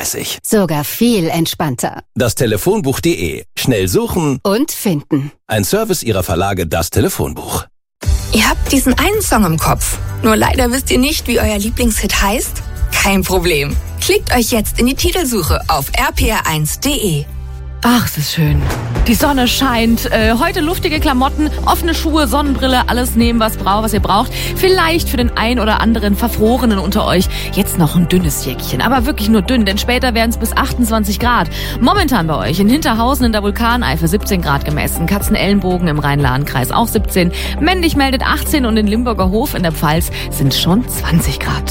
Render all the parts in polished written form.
zuverlässig. Sogar viel entspannter. Das Telefonbuch.de. Schnell suchen und finden. Ein Service Ihrer Verlage Das Telefonbuch. Ihr habt diesen einen Song im Kopf. Nur leider wisst ihr nicht, wie euer Lieblingshit heißt? Kein Problem. Klickt euch jetzt in die Titelsuche auf rpr1.de. Ach, es ist schön. Die Sonne scheint. Heute luftige Klamotten, offene Schuhe, Sonnenbrille, alles nehmen, was ihr braucht. Vielleicht für den ein oder anderen Verfrorenen unter euch jetzt noch ein dünnes Jäckchen. Aber wirklich nur dünn, denn später werden es bis 28 Grad. Momentan bei euch in Hinterhausen in der Vulkaneifel 17 Grad gemessen. Katzenellenbogen im Rhein-Lahn-Kreis auch 17. Männlich meldet 18 und in Limburger Hof in der Pfalz sind schon 20 Grad.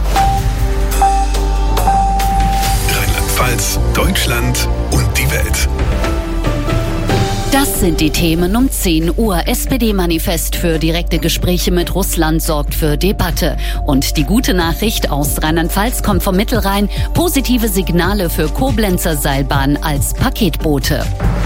Rheinland-Pfalz, Deutschland und die Welt. Das sind die Themen um 10 Uhr. SPD-Manifest für direkte Gespräche mit Russland sorgt für Debatte. Und die gute Nachricht aus Rheinland-Pfalz kommt vom Mittelrhein. Positive Signale für Koblenzer Seilbahn als Paketboote.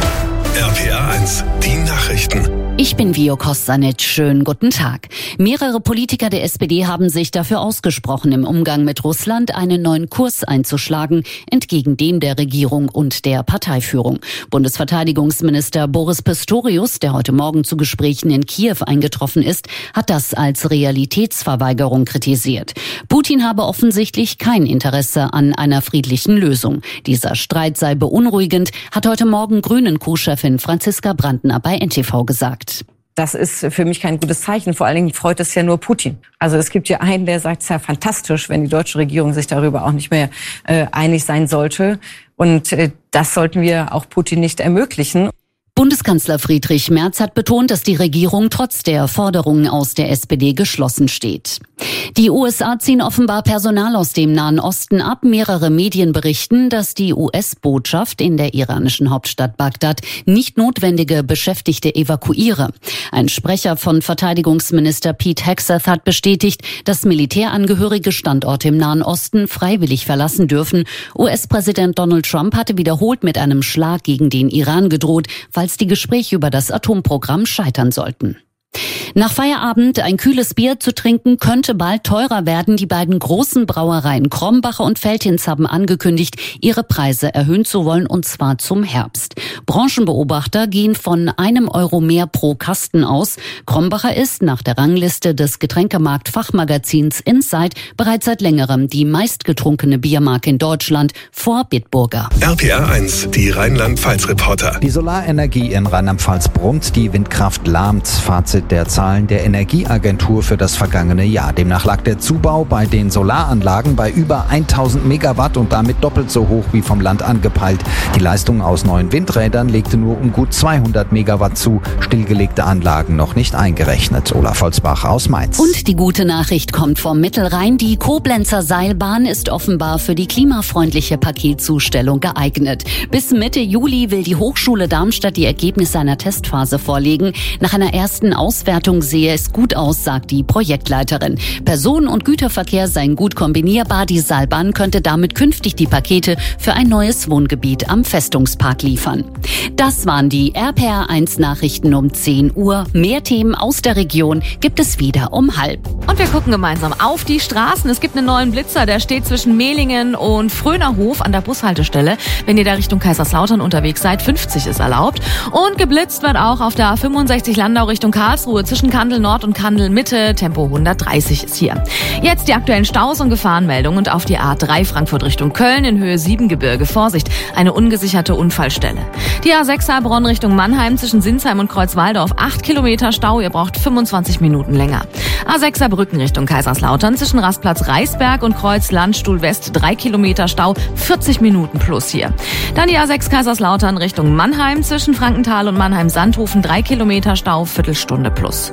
RPR1, die Nachrichten. Ich bin Vio Kostanic. Schönen guten Tag. Mehrere Politiker der SPD haben sich dafür ausgesprochen, im Umgang mit Russland einen neuen Kurs einzuschlagen, entgegen dem der Regierung und der Parteiführung. Bundesverteidigungsminister Boris Pistorius, der heute Morgen zu Gesprächen in Kiew eingetroffen ist, hat das als Realitätsverweigerung kritisiert. Putin habe offensichtlich kein Interesse an einer friedlichen Lösung. Dieser Streit sei beunruhigend, hat heute Morgen Grünen-Co-Chefin Franziska Brandner bei NTV gesagt. Das ist für mich kein gutes Zeichen. Vor allen Dingen freut es ja nur Putin. Also es gibt ja einen, der sagt, es ist ja fantastisch, wenn die deutsche Regierung sich darüber auch nicht mehr einig sein sollte. Und das sollten wir auch Putin nicht ermöglichen. Bundeskanzler Friedrich Merz hat betont, dass die Regierung trotz der Forderungen aus der SPD geschlossen steht. Die USA ziehen offenbar Personal aus dem Nahen Osten ab. Mehrere Medien berichten, dass die US-Botschaft in der iranischen Hauptstadt Bagdad nicht notwendige Beschäftigte evakuiere. Ein Sprecher von Verteidigungsminister Pete Hegseth hat bestätigt, dass Militärangehörige Standorte im Nahen Osten freiwillig verlassen dürfen. US-Präsident Donald Trump hatte wiederholt mit einem Schlag gegen den Iran gedroht, falls die Gespräche über das Atomprogramm scheitern sollten. Nach Feierabend ein kühles Bier zu trinken könnte bald teurer werden. Die beiden großen Brauereien Krombacher und Veltins haben angekündigt, ihre Preise erhöhen zu wollen, und zwar zum Herbst. Branchenbeobachter gehen von €1 mehr pro Kasten aus. Krombacher ist nach der Rangliste des Getränkemarkt-Fachmagazins Insight bereits seit längerem die meistgetrunkene Biermarke in Deutschland vor Bitburger. RPR1, die Rheinland-Pfalz-Reporter. Die Solarenergie in Rheinland-Pfalz brummt, die Windkraft lahmt. Fazit der Zahlen der Energieagentur für das vergangene Jahr. Demnach lag der Zubau bei den Solaranlagen bei über 1000 Megawatt und damit doppelt so hoch wie vom Land angepeilt. Die Leistung aus neuen Windrädern legte nur um gut 200 Megawatt zu, stillgelegte Anlagen noch nicht eingerechnet. Olaf Holzbach aus Mainz. Und die gute Nachricht kommt vom Mittelrhein. Die Koblenzer Seilbahn ist offenbar für die klimafreundliche Paketzustellung geeignet. Bis Mitte Juli will die Hochschule Darmstadt die Ergebnisse einer Testphase vorlegen. Nach einer ersten Auswertung sehe es gut aus, sagt die Projektleiterin. Personen- und Güterverkehr seien gut kombinierbar. Die Seilbahn könnte damit künftig die Pakete für ein neues Wohngebiet am Festungspark liefern. Das waren die RPR1 Nachrichten um 10 Uhr. Mehr Themen aus der Region gibt es wieder um 12:30. Und wir gucken gemeinsam auf die Straßen. Es gibt einen neuen Blitzer, der steht zwischen Mehlingen und Frönerhof an der Bushaltestelle. Wenn ihr da Richtung Kaiserslautern unterwegs seid, 50 ist erlaubt. Und geblitzt wird auch auf der A65 Landau Richtung Karlsruhe zwischen Kandel Nord und Kandel Mitte. Tempo 130 ist hier. Jetzt die aktuellen Staus und Gefahrenmeldungen und auf die A3 Frankfurt Richtung Köln in Höhe Siebengebirge. Vorsicht, eine ungesicherte Unfallstelle. Die A6 Heilbronn Richtung Mannheim zwischen Sinsheim und Kreuzwaldorf 8 Kilometer Stau. Ihr braucht 25 Minuten länger. A6 Saarbrücken Richtung Kaiserslautern zwischen Rastplatz Reisberg und Kreuz Landstuhl West 3 Kilometer Stau. 40 Minuten plus hier. Dann die A6 Kaiserslautern Richtung Mannheim zwischen Frankenthal und Mannheim-Sandhofen 3 Kilometer Stau. Viertelstunde plus.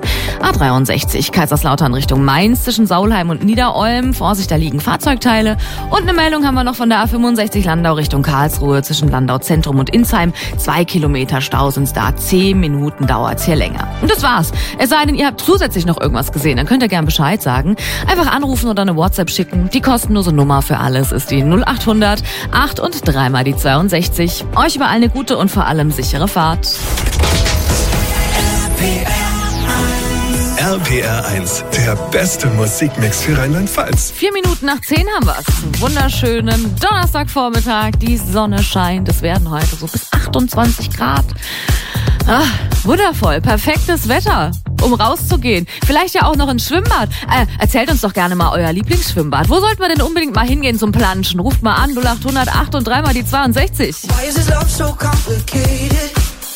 A63 Kaiserslautern Richtung Mainz zwischen Saulheim und Niederolm. Vorsicht, da liegen Fahrzeugteile. Und eine Meldung haben wir noch von der A65 Landau Richtung Karlsruhe zwischen Landau Zentrum und Insheim. 2 Kilometer Stau sind's da. 10 Minuten dauert's hier länger. Und das war's. Es sei denn, ihr habt zusätzlich noch irgendwas gesehen, dann könnt ihr gern Bescheid sagen. Einfach anrufen oder eine WhatsApp schicken. Die kostenlose Nummer für alles ist die 0800 8 und 3 mal die 62. Euch überall eine gute und vor allem sichere Fahrt. RPR 1, der beste Musikmix für Rheinland-Pfalz. 4 Minuten nach 10 haben wir's. Wunderschönen Donnerstagvormittag. Die Sonne scheint. Es werden heute so bis 28 Grad. Ach, wundervoll. Perfektes Wetter, um rauszugehen. Vielleicht ja auch noch ins Schwimmbad. Erzählt uns doch gerne mal euer Lieblingsschwimmbad. Wo sollten wir denn unbedingt mal hingehen zum Planschen? Ruft mal an, 0800 8 und 3 mal die 62. Why is this love so complicated?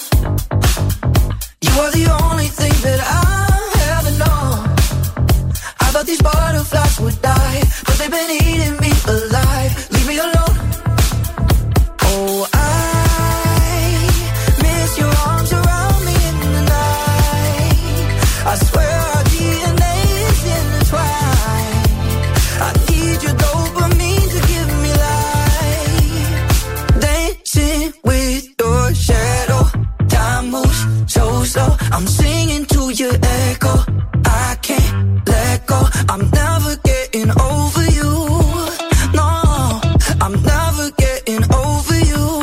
You are the only thing that I ever known. I thought these butterflies would die, but they've been eating me alive. Leave me alone. Oh, I miss your arms around me in the night. I swear our DNA is intertwined. I need your dopamine to give me life. Dancing with your shadow. Time moves so slow. I'm singing to your echo. I can't let go. I'm never getting over you. No, I'm never getting over you.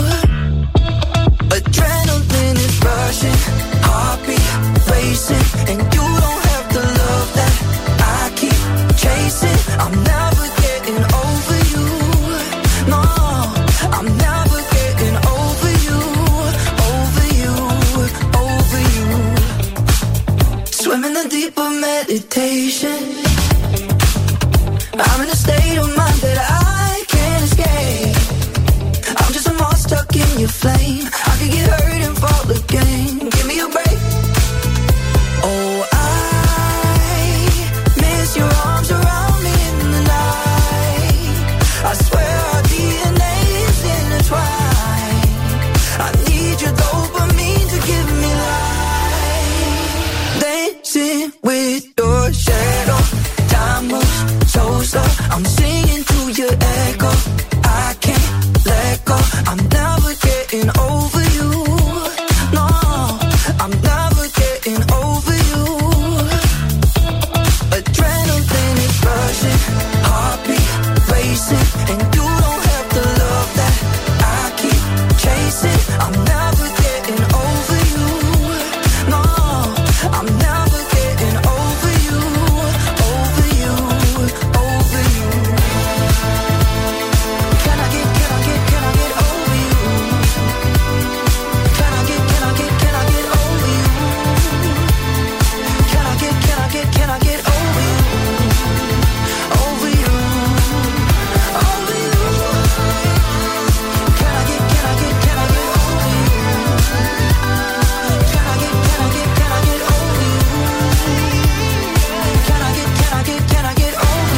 Adrenaline is rushing, heartbeat racing, and you don't have to love that I keep chasing. I'm never getting over you. No, I'm never getting over you, over you, over you. Swim in the deep of meditation. I'm in a state of mind that I can't escape. I'm just a moth stuck in your flame. I could get hurt and fall again. Give me a break. Oh, I miss your arms around me in the night. I swear our DNA is intertwined. I need your dopamine to give me life. Dancing with your shadow. Time moves so slow. I'm singing to your echo. I can't let go. I'm never getting over you. No, I'm never getting over you. Adrenaline is rushing, heartbeat racing, and you don't have to love that I keep chasing. I'm never getting over you. No, I'm never getting over you, over you, over you. Can I get over you? Can I get over you? Can I get over you? Can I get over you? Over you, over you. Can I get over you? Can I get over you? Can I get over you? Can I get over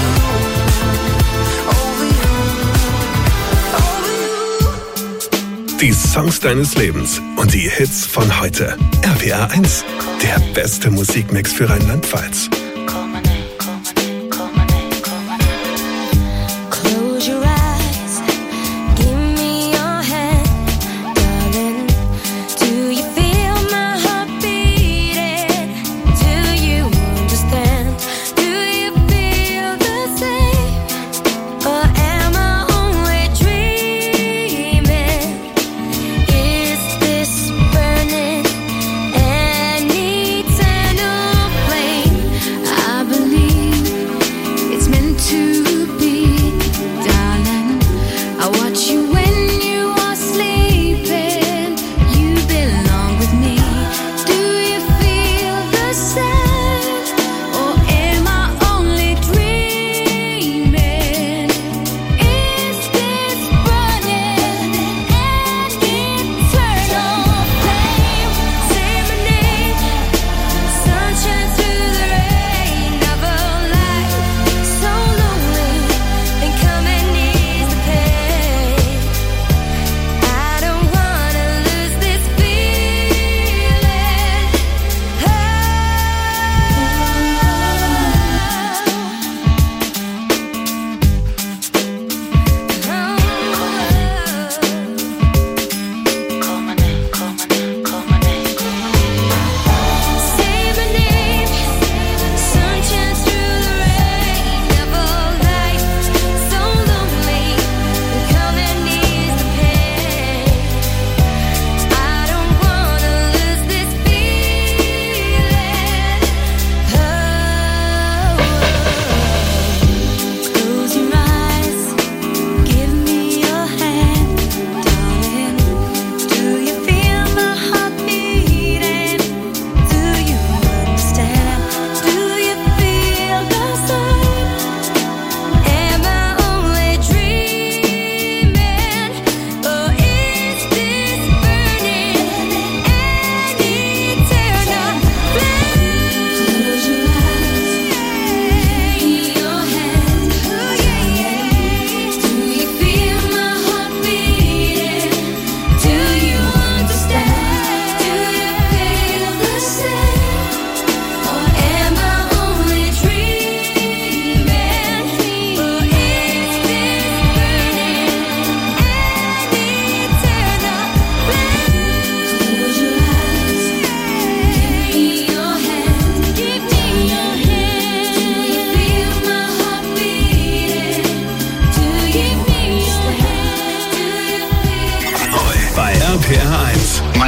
you? Over you. Die Songs deines Lebens und die Hits von heute. RPR 1, der beste Musikmix für Rheinland-Pfalz. Close your eyes, give me your hand, darling. Do you feel my heart beating? Do you understand? Do you feel the same? Or am I only dreaming? Is this burning an eternal flame?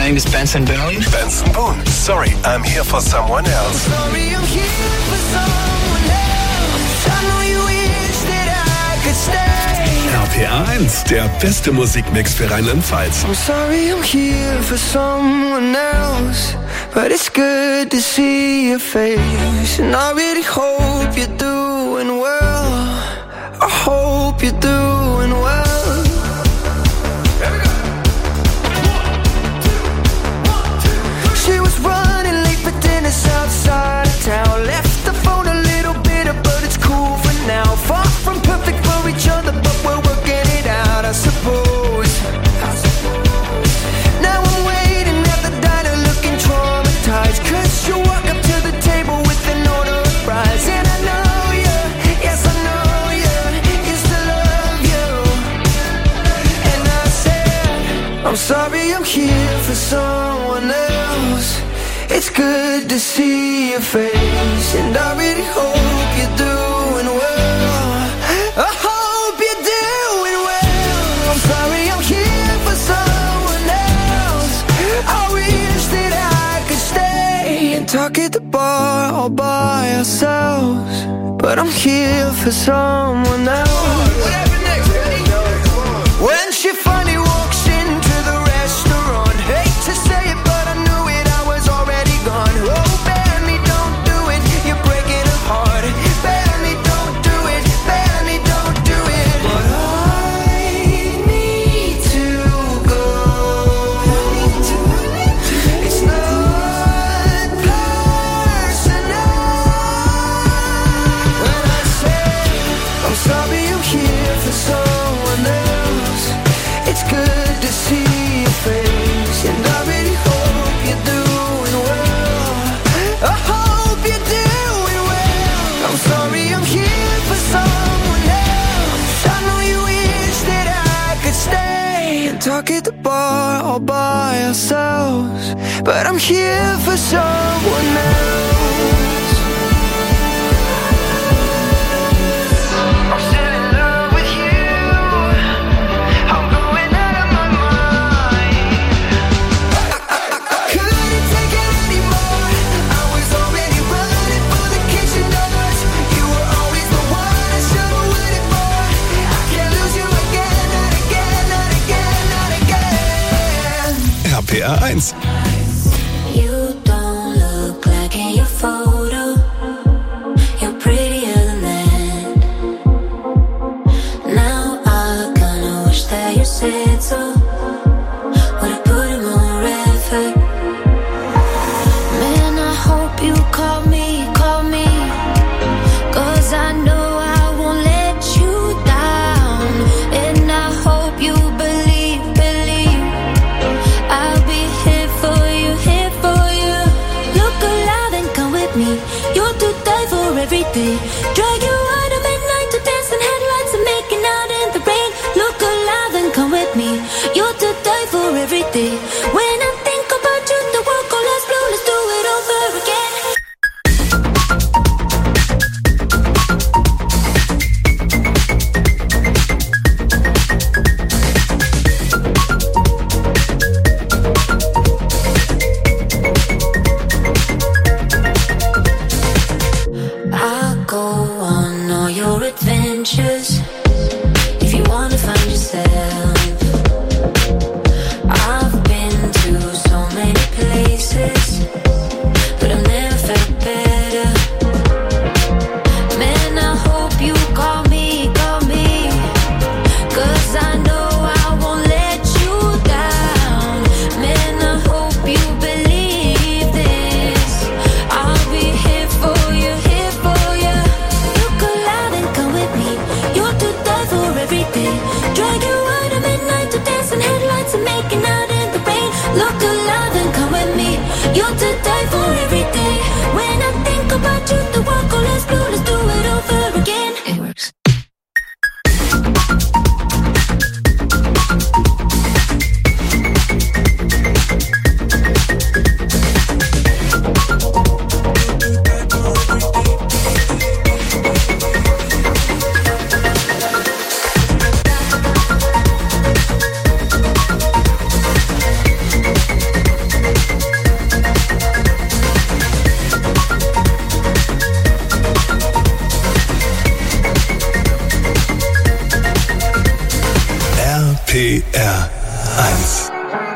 name is Benson Boone. Benson Boone. Sorry, I'm here for someone else. Sorry, I'm here for someone else. I know you wish that I could stay. RPR 1, der beste Musikmix für Rheinland-Pfalz. I'm sorry, I'm here for someone else, but it's good to see your face. And I really hope you're doing well. I hope you're doing well. She was running late for dinner outside of town. Left the phone a little bitter, but it's cool for now. Far from perfect for each other, but we're working it out, I suppose. Now I'm waiting at the diner looking traumatized, 'cause you walk up to the table with an order of fries. And I know you, yes I know you, used to love you. And I said, I'm sorry, I'm here for someone else. It's good to see your face, and I really hope you're doing well. I hope you're doing well. I'm sorry, I'm here for someone else. I wish that I could stay and talk at the bar all by ourselves, but I'm here for someone else. When she finally walks into the restaurant, hate to say it, but I knew it, I was already gone. Oh, Benny, don't do it, you're breaking her heart. Benny, don't do it, Benny, don't do it. But I need to go. It's not personal. When I say I'm sorry, I'm here for someone else. It's good to see your face, and I really hope you're doing well. I hope you're doing well. I'm sorry, I'm here for someone else. I know you wish that I could stay and talk at the bar all by ourselves, but I'm here for someone else. I'm still in love with you. I'm going out of my mind. I couldn't take it anymore. I was already running for the kitchen doors. You were always the one I should have waited for. I can't lose you again, not again, not again, not again. RPR 1. You don't look like in your photo. You're prettier than that. Now I kinda wish that you said so. Would've put in more effort. Man, I hope you call me. 'Cause I know I won't let you down. And I hope you believe I'll be here for you, here for you. Look alive and come with me. You're to die for every day. Drag you out of midnight to dance in headlights and making out in the rain. Look alive and come with me. You're to die for every day. When I think about you, the world goes less blue. Let's do it over again. I'll go on all your adventures if you wanna find yourself. I've been to so many places, but I've never felt better. Man, I hope you call me. 'Cause I know I won't let you down. Man, I hope you believe this. I'll be here for you, here for you. Look alive and come with me. You're to die for every day. Drag you out of midnight to dance in headlights and making out in the rain. Look alive and come with me. You're to die for every day. When I think about you, the world goes less blue. Let's do it over again. It works. RPR 1.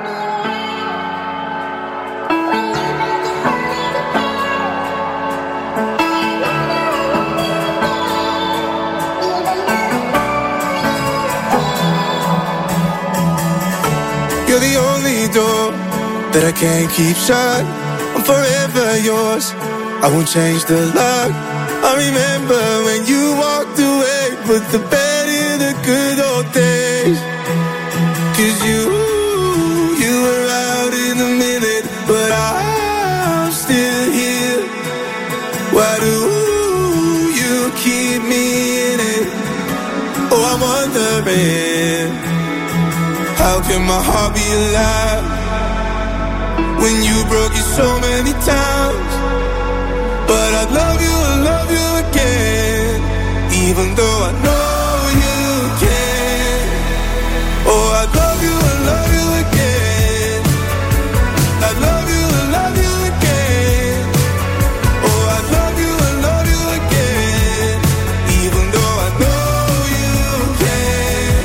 You're the only door that I can't keep shut. I'm forever yours, I won't change the lock. I remember when you walked away, put the bed in the good old days. 'Cause you were out in a minute, but I'm still here. Why do you keep me in it? Oh, I'm wondering, how can my heart be alive when you broke it so many times? But I'd love you again, even though I know you can. Oh, I'd love you again. I'd love you again. Oh, I'd love you again, even though I know you can.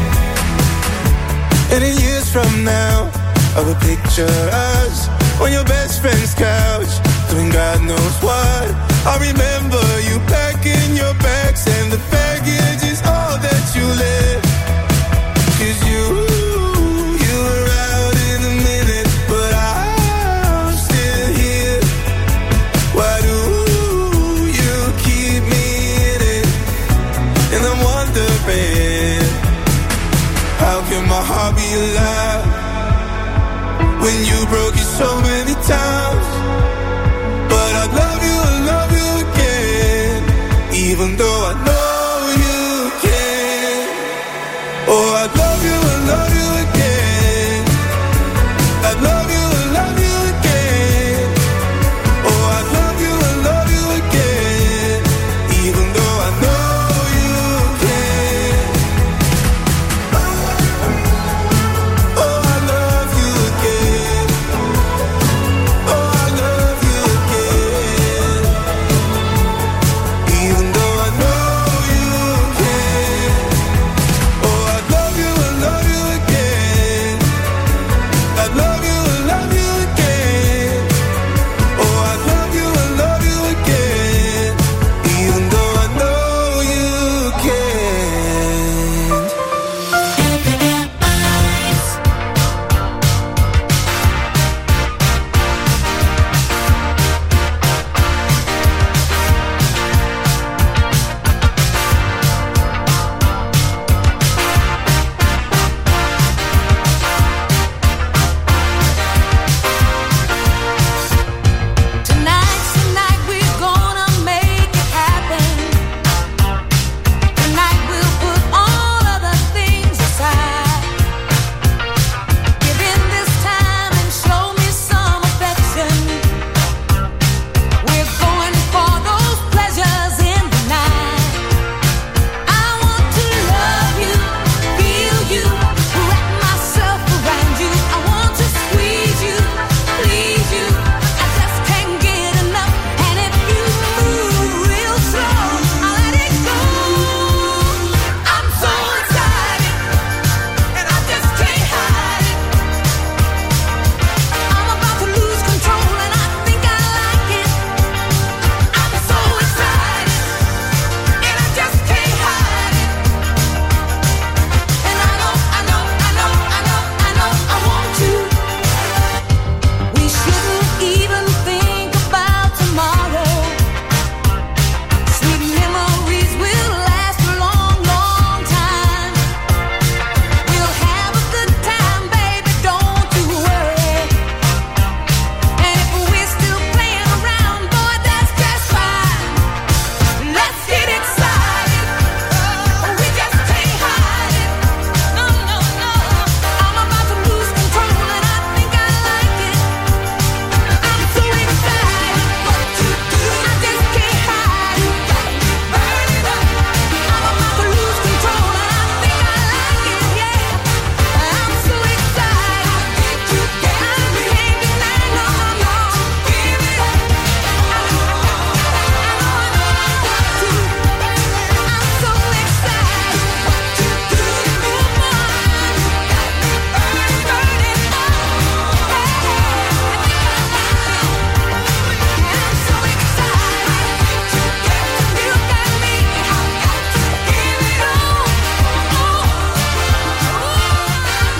And in years from now, I will picture us on your best friend's couch, doing God knows what. I remember you packing your bags, and the baggage is all that you left. 'Cause you were out in a minute, but I'm still here. Why do you keep me in it? And I'm wondering, how can my heart be alive when you broke it so many times? But I'd love you again, even though I know you can. Oh, I'd love you again. I'd love you again. Oh, I'd love you again, even though I know you can. Oh, I love you again. Oh, I love you again, even though I know you can. Oh, I love you again.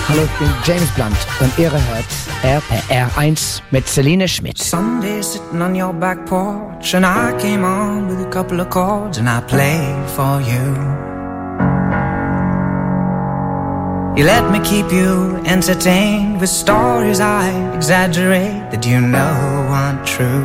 Hallo, ich bin James Blunt und ihr hört RPR1 mit Celine Schmidt. Sunday sitting on your back porch and I came on with a couple of chords and I played for you. You let me keep you entertained with stories I exaggerate that you know aren't true.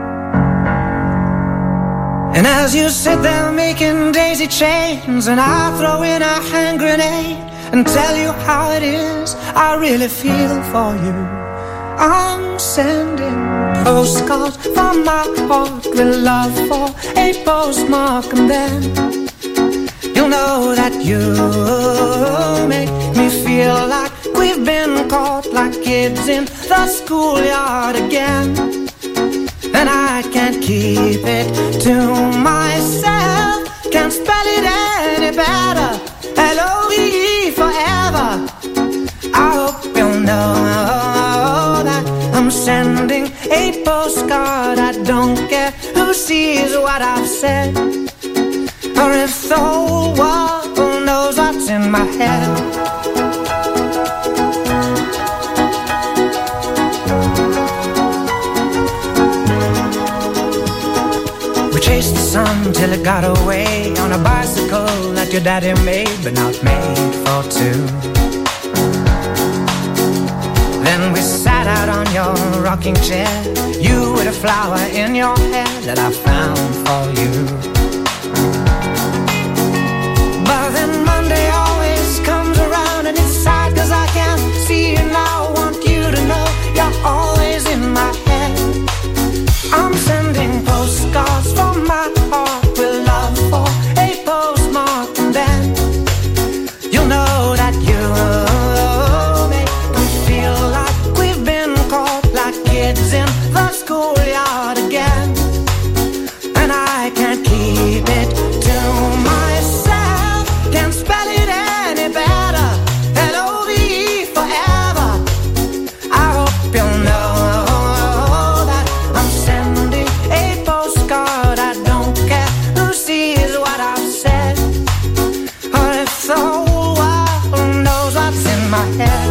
And as you sit there making daisy chains and I throw in a hand grenade and tell you how it is, I really feel for you. I'm sending postcards from my heart with love for a postmark, and then you'll know that you make me feel like we've been caught like kids in the schoolyard again. And I can't keep it to myself, can't spell it any better, L-O-V-E forever. I hope you'll know that I'm sending a postcard. I don't care who sees what I've said, or if the whole world knows what's in my head. Chased the sun till it got away on a bicycle that your daddy made, but not made for two. Then we sat out on your rocking chair, you with a flower in your hair that I found for you. But then Monday always comes around and it's sad 'cause I can't see you now. I want you to know you're always in my head. I'm sending postcards from my heart with love for a postmark, and then you'll know that you make me feel like we've been caught like kids in the schoolyard again. And I can't keep it to myself, can't spell it any better, L-O-V-E forever. I hope you'll know my head.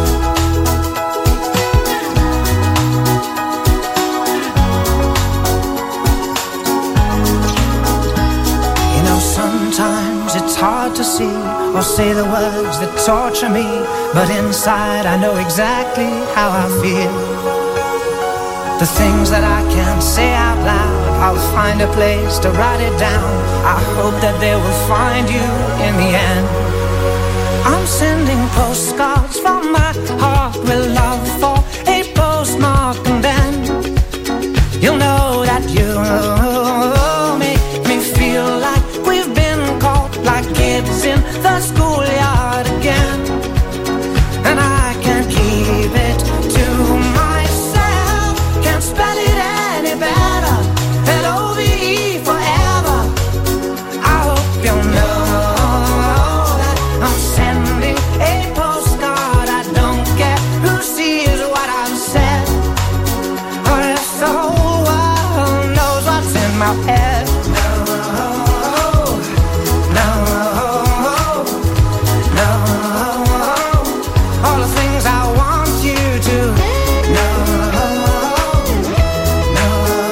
You know, sometimes it's hard to see or say the words that torture me, but inside I know exactly how I feel. The things that I can't say out loud, I'll find a place to write it down. I hope that they will find you in the end. I'm sending postcards from my heart with love for a postmark, and then you'll know that you make me feel like we've been caught like kids in the schoolyard again. And I can't keep it to myself, can't spell it any better, L-O-V-E forever. I hope you'll know I'm sending a postcard. I don't care who sees what I've said, or if the whole world knows what's in my head. No, no, no. All the things I want you to know. No,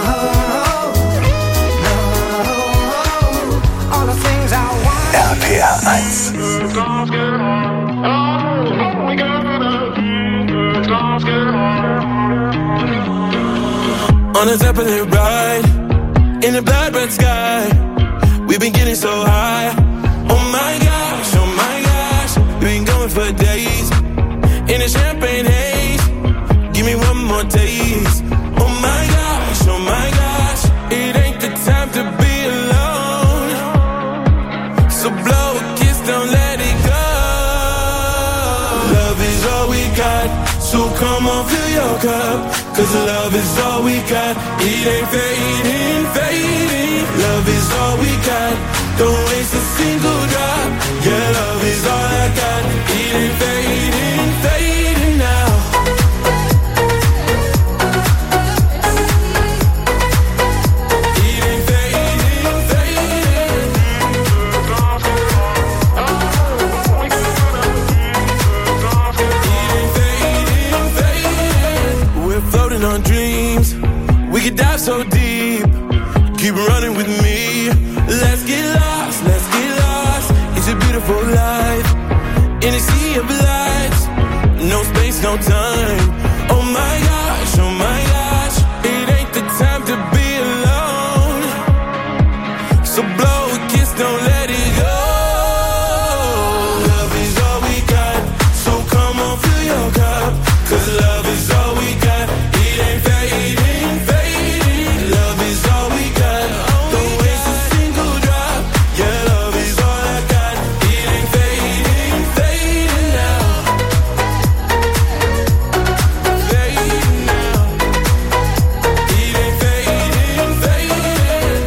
no. All the things I want. RPR1. On a Zeppelin ride, in a blood red sky, we've been getting so high. Oh my gosh, we've been going for days, in a champagne haze, give me one more taste. Oh my gosh, it ain't the time to be alone, so blow a kiss, don't let it go. Love is all we got, so come on, fill your cup, 'cause love is all we got. It ain't fading, fading. Love is all we got. Don't waste a single drop. Yeah, love is all I got. It ain't fading, fading now. It ain't fading, fading. It ain't chasing our dreams. We could dive so deep. Keep running with me. Let's get lost, let's get lost. It's a beautiful life. In a sea of lights. No space, no time. Oh my gosh, oh my gosh. It ain't the time to be alone. So blow a kiss, don't let it go. Love is all we got. So come on, fill your cup. 'Cause love is all we got. It ain't fading, fading. Love is all we got. Don't waste a single drop. Yeah, love is all I got. It ain't fading, fading now. Fading now. It ain't fading, fading.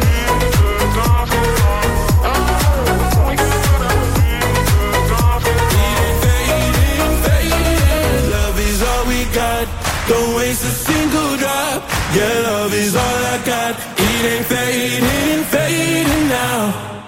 Love is all we got. Don't waste a single drop. Yeah, love is all I got. It ain't fading, fading now.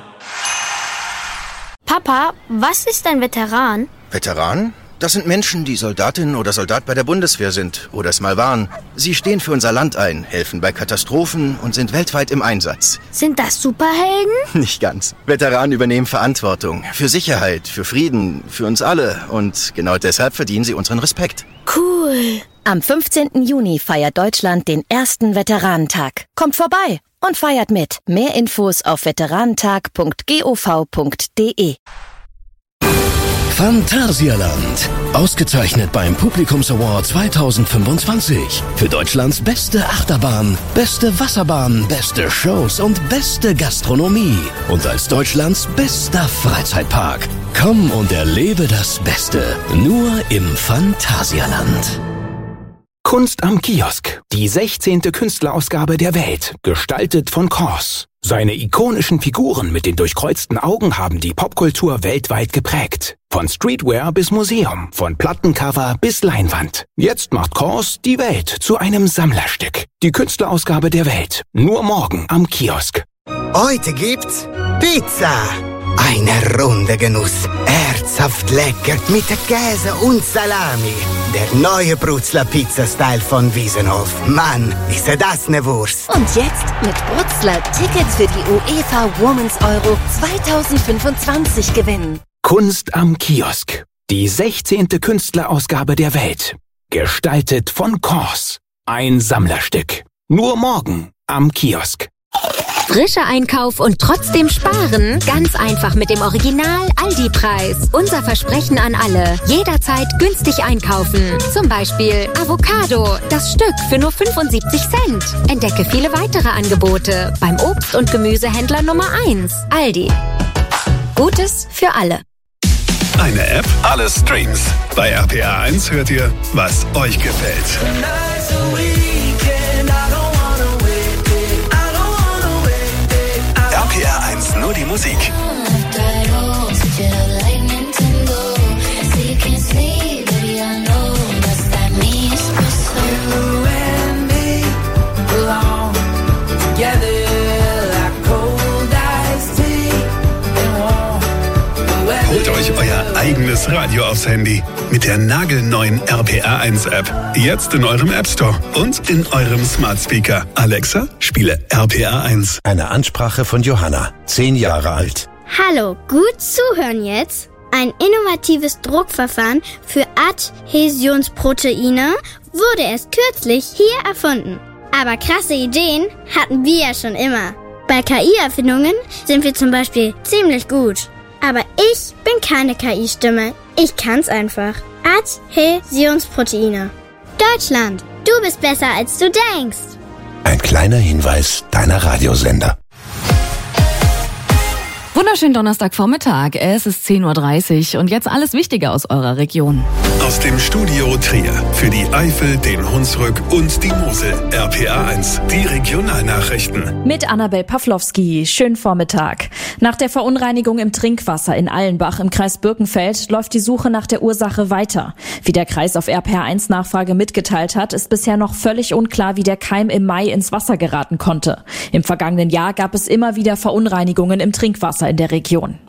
Papa, was ist ein Veteran? Veteran? Das sind Menschen, die Soldatin oder Soldat bei der Bundeswehr sind oder es mal waren. Sie stehen für unser Land ein, helfen bei Katastrophen und sind weltweit im Einsatz. Sind das Superhelden? Nicht ganz. Veteranen übernehmen Verantwortung für Sicherheit, für Frieden, für uns alle. Und genau deshalb verdienen sie unseren Respekt. Cool. Am 15. Juni feiert Deutschland den ersten Veteranentag. Kommt vorbei und feiert mit. Mehr Infos auf veteranentag.gov.de. Phantasialand. Ausgezeichnet beim Publikumsaward 2025. Für Deutschlands beste Achterbahn, beste Wasserbahn, beste Shows und beste Gastronomie. Und als Deutschlands bester Freizeitpark. Komm und erlebe das Beste. Nur im Phantasialand. Kunst am Kiosk. Die 16. Künstlerausgabe der Welt. Gestaltet von Kors. Seine ikonischen Figuren mit den durchkreuzten Augen haben die Popkultur weltweit geprägt. Von Streetwear bis Museum, von Plattencover bis Leinwand. Jetzt macht Kors die Welt zu einem Sammlerstück. Die Künstlerausgabe der Welt. Nur morgen am Kiosk. Heute gibt's Pizza. Eine runde Genuss. Herzhaft lecker mit Käse und Salami. Der neue Brutzler Pizza-Style von Wiesenhof. Mann, ist das ne Wurst. Und jetzt mit Brutzler Tickets für die UEFA Women's Euro 2025 gewinnen. Kunst am Kiosk. Die 16. Künstlerausgabe der Welt. Gestaltet von Kors. Ein Sammlerstück. Nur morgen am Kiosk. Frischer Einkauf und trotzdem sparen? Ganz einfach mit dem Original Aldi-Preis. Unser Versprechen an alle. Jederzeit günstig einkaufen. Zum Beispiel Avocado. Das Stück für nur 75 Cent. Entdecke viele weitere Angebote beim Obst- und Gemüsehändler Nummer 1. Aldi. Gutes für alle. Eine App, alle Streams. Bei RPR1 hört ihr, was euch gefällt. RPR1, nur die Musik. Holt euch euer eigenes Radio aufs Handy mit der nagelneuen RPR1-App. Jetzt in eurem App Store und in eurem Smart Speaker. Alexa, spiele RPR1. Eine Ansprache von Johanna, 10 Jahre alt. Hallo, gut zuhören jetzt. Ein innovatives Druckverfahren für Adhäsionsproteine wurde erst kürzlich hier erfunden. Aber krasse Ideen hatten wir ja schon immer. Bei KI-Erfindungen sind wir zum Beispiel ziemlich gut. Aber ich bin keine KI-Stimme. Ich kann's einfach. Adhäsionsproteine. Deutschland, du bist besser, als du denkst. Ein kleiner Hinweis deiner Radiosender. Wunderschönen Donnerstagvormittag. Es ist 10.30 Uhr und jetzt alles Wichtige aus eurer Region. Aus dem Studio Trier für die Eifel, den Hunsrück und die Mosel. RPR1, die Regionalnachrichten. Mit Annabel Pawlowski. Schönen Vormittag. Nach der Verunreinigung im Trinkwasser in Allenbach im Kreis Birkenfeld läuft die Suche nach der Ursache weiter. Wie der Kreis auf RPR1 Nachfrage mitgeteilt hat, ist bisher noch völlig unklar, wie der Keim im Mai ins Wasser geraten konnte. Im vergangenen Jahr gab es immer wieder Verunreinigungen im Trinkwasser in der Region.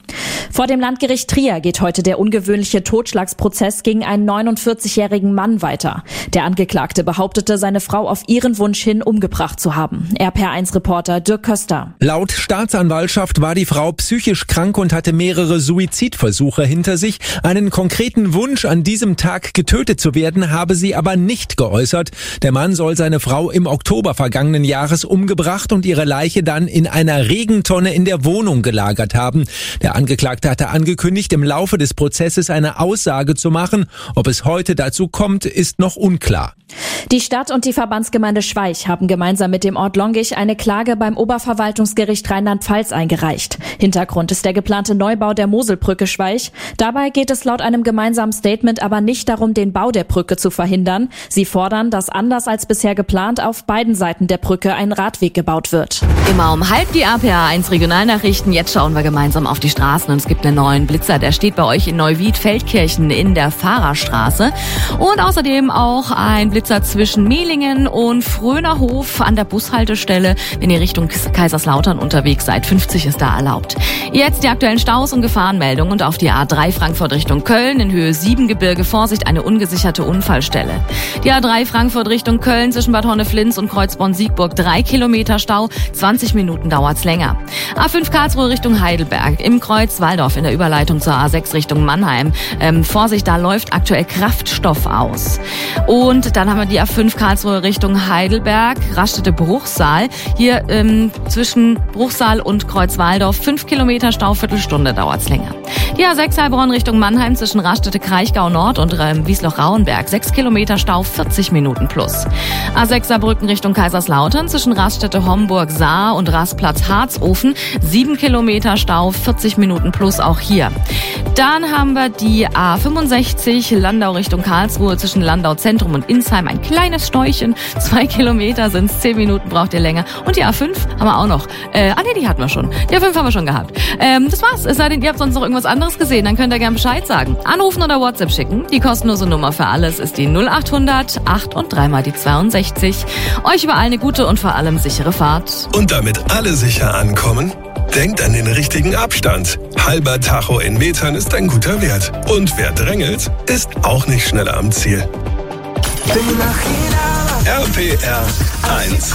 Vor dem Landgericht Trier geht heute der ungewöhnliche Totschlagsprozess gegen einen 49-jährigen Mann weiter. Der Angeklagte behauptete, seine Frau auf ihren Wunsch hin umgebracht zu haben. RPR1-Reporter Dirk Köster. Laut Staatsanwaltschaft war die Frau psychisch krank und hatte mehrere Suizidversuche hinter sich. Einen konkreten Wunsch, an diesem Tag getötet zu werden, habe sie aber nicht geäußert. Der Mann soll seine Frau im Oktober vergangenen Jahres umgebracht und ihre Leiche dann in einer Regentonne in der Wohnung gelagert haben. Der Angeklagte hatte angekündigt, im Laufe des Prozesses eine Aussage zu machen. Ob es heute dazu kommt, ist noch unklar. Die Stadt und die Verbandsgemeinde Schweich haben gemeinsam mit dem Ort Longich eine Klage beim Oberverwaltungsgericht Rheinland-Pfalz eingereicht. Hintergrund ist der geplante Neubau der Moselbrücke Schweich. Dabei geht es laut einem gemeinsamen Statement aber nicht darum, den Bau der Brücke zu verhindern. Sie fordern, dass anders als bisher geplant auf beiden Seiten der Brücke ein Radweg gebaut wird. Immer um halb die RPR1 Regionalnachrichten. Jetzt schauen wir gemeinsam auf die Straßen und es gibt einen neuen Blitzer. Der steht bei euch in Neuwied-Feldkirchen in der Fahrerstraße. Und außerdem auch ein Blitzer zwischen Mehlingen und Frönerhof an der Bushaltestelle, wenn ihr Richtung Kaiserslautern unterwegs seid. 50 ist da erlaubt. Jetzt die aktuellen Staus und Gefahrenmeldungen und auf die A3 Frankfurt Richtung Köln in Höhe 7 Gebirge. Vorsicht, eine ungesicherte Unfallstelle. Die A3 Frankfurt Richtung Köln zwischen Bad Honneflins und Kreuzborn-Siegburg 3 Kilometer Stau. 20 Minuten dauert's länger. A5 Karlsruhe Richtung Heidelberg im Kreuz Walldorf in der Überleitung zur A6 Richtung Mannheim. Vorsicht, da läuft aktuell Kraftstoff aus. Und dann haben wir die A5 Karlsruhe Richtung Heidelberg, Raststätte Bruchsal. Hier zwischen Bruchsal und Kreuz Walldorf 5 Kilometer Stau, Viertelstunde dauert's länger. Die A6 Heilbronn Richtung Mannheim zwischen Raststätte Kraichgau Nord und Wiesloch-Rauenberg 6 Kilometer Stau, 40 Minuten plus. A6 Saarbrücken Richtung Kaiserslautern zwischen Raststätte Homburg-Saar und Rastplatz Harzofen 7 Kilometer Stau, 40 Minuten plus auch hier. Dann haben wir die A65 Landau Richtung Karlsruhe zwischen Landau Zentrum und Insheim ein kleines Steuchen. 2 Kilometer sind's, 10 Minuten braucht ihr länger. Und die A5 haben wir auch noch. Die hatten wir schon. Die A5 haben wir schon gehabt. Das war's. Es sei denn, ihr habt sonst noch irgendwas anderes gesehen, dann könnt ihr gerne Bescheid sagen. Anrufen oder WhatsApp schicken. Die kostenlose Nummer für alles ist die 0800 8 und 3 mal die 62. Euch überall eine gute und vor allem sichere Fahrt. Und damit alle sicher ankommen, denkt an den richtigen Abstand. Halber Tacho in Metern ist ein guter Wert. Und wer drängelt, ist auch nicht schneller am Ziel. RPR 1.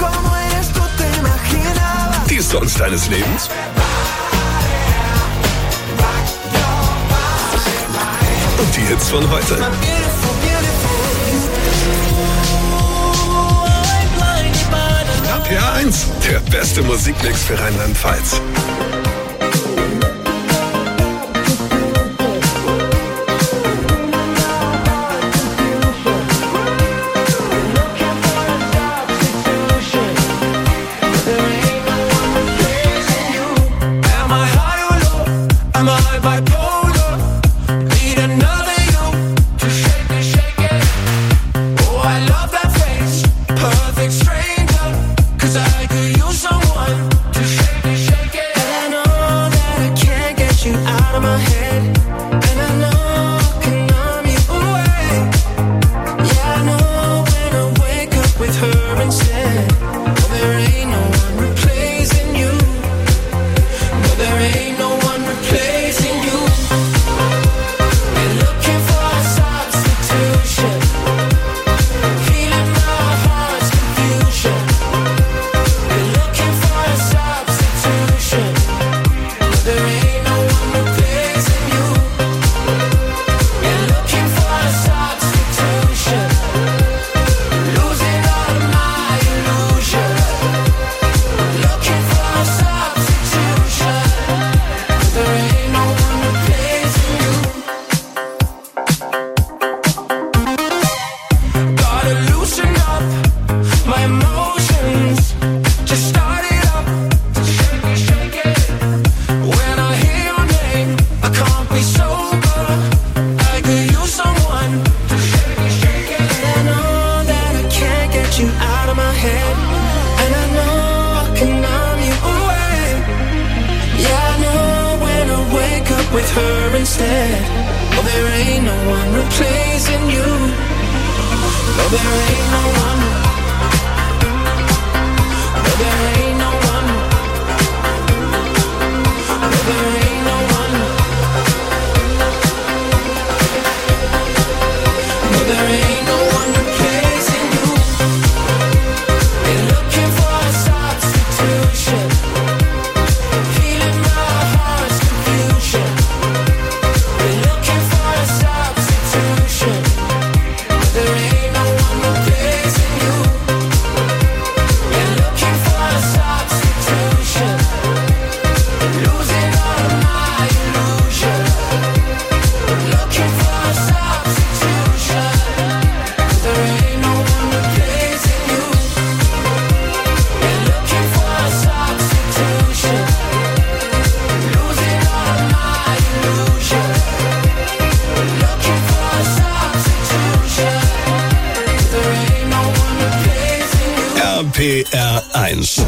Die Songs deines Lebens. Und die Hits von heute. RPR 1, der beste Musikmix für Rheinland-Pfalz. RPR1.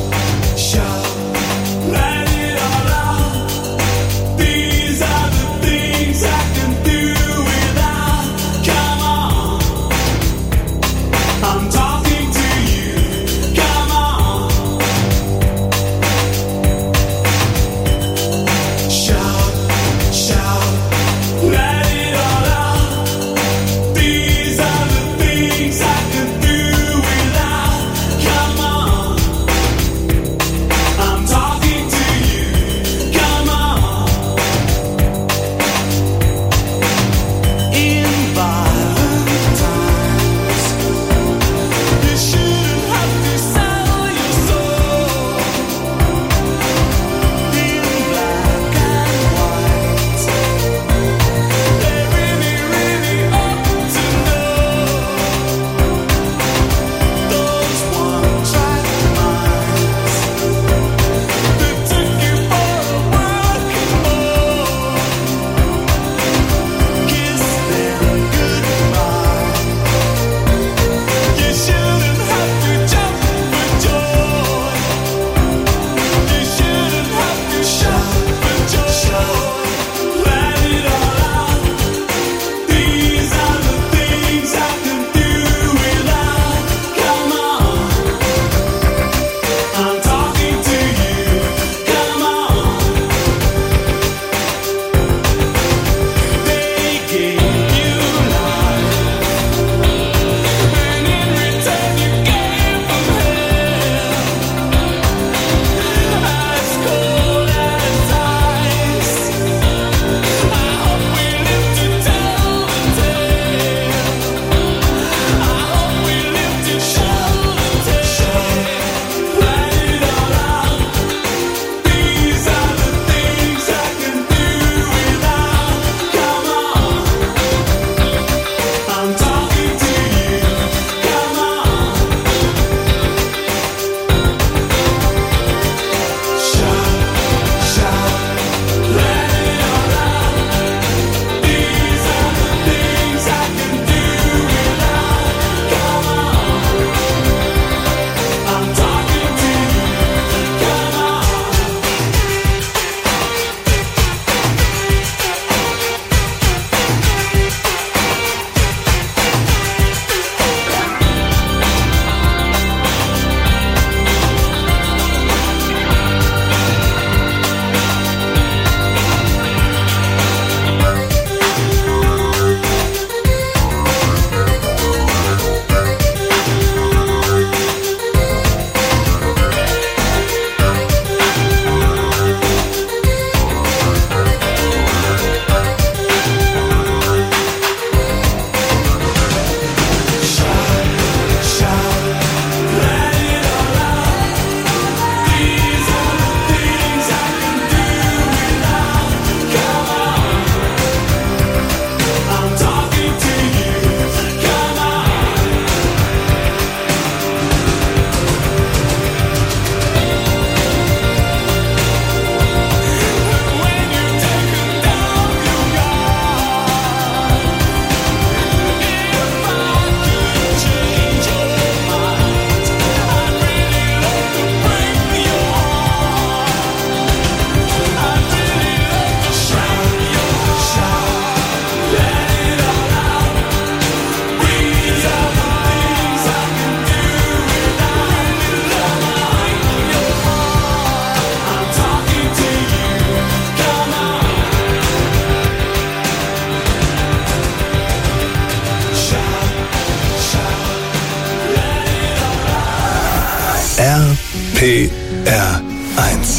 RPR1.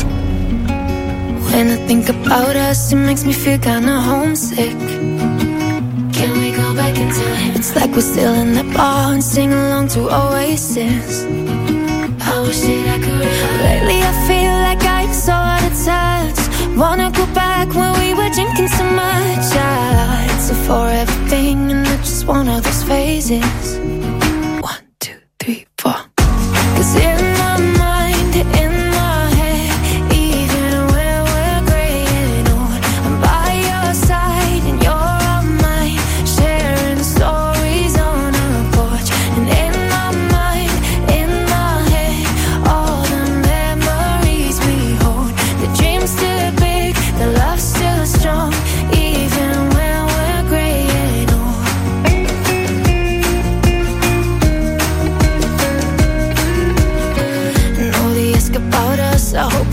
When I think about us, it makes me feel kinda homesick. Can we go back in time? It's like we're still in that bar and sing along to Oasis. I wish that I could remember. Lately I feel like I'm so out of touch. Wanna go back when we were drinking so much. It's a forever thing and not just one of those phases. 1, 2, 3, 4. 'Cause in my mind, in my head, even when we're graying old, I'm by your side and you're on mine, sharing stories on our porch. And in my mind, in my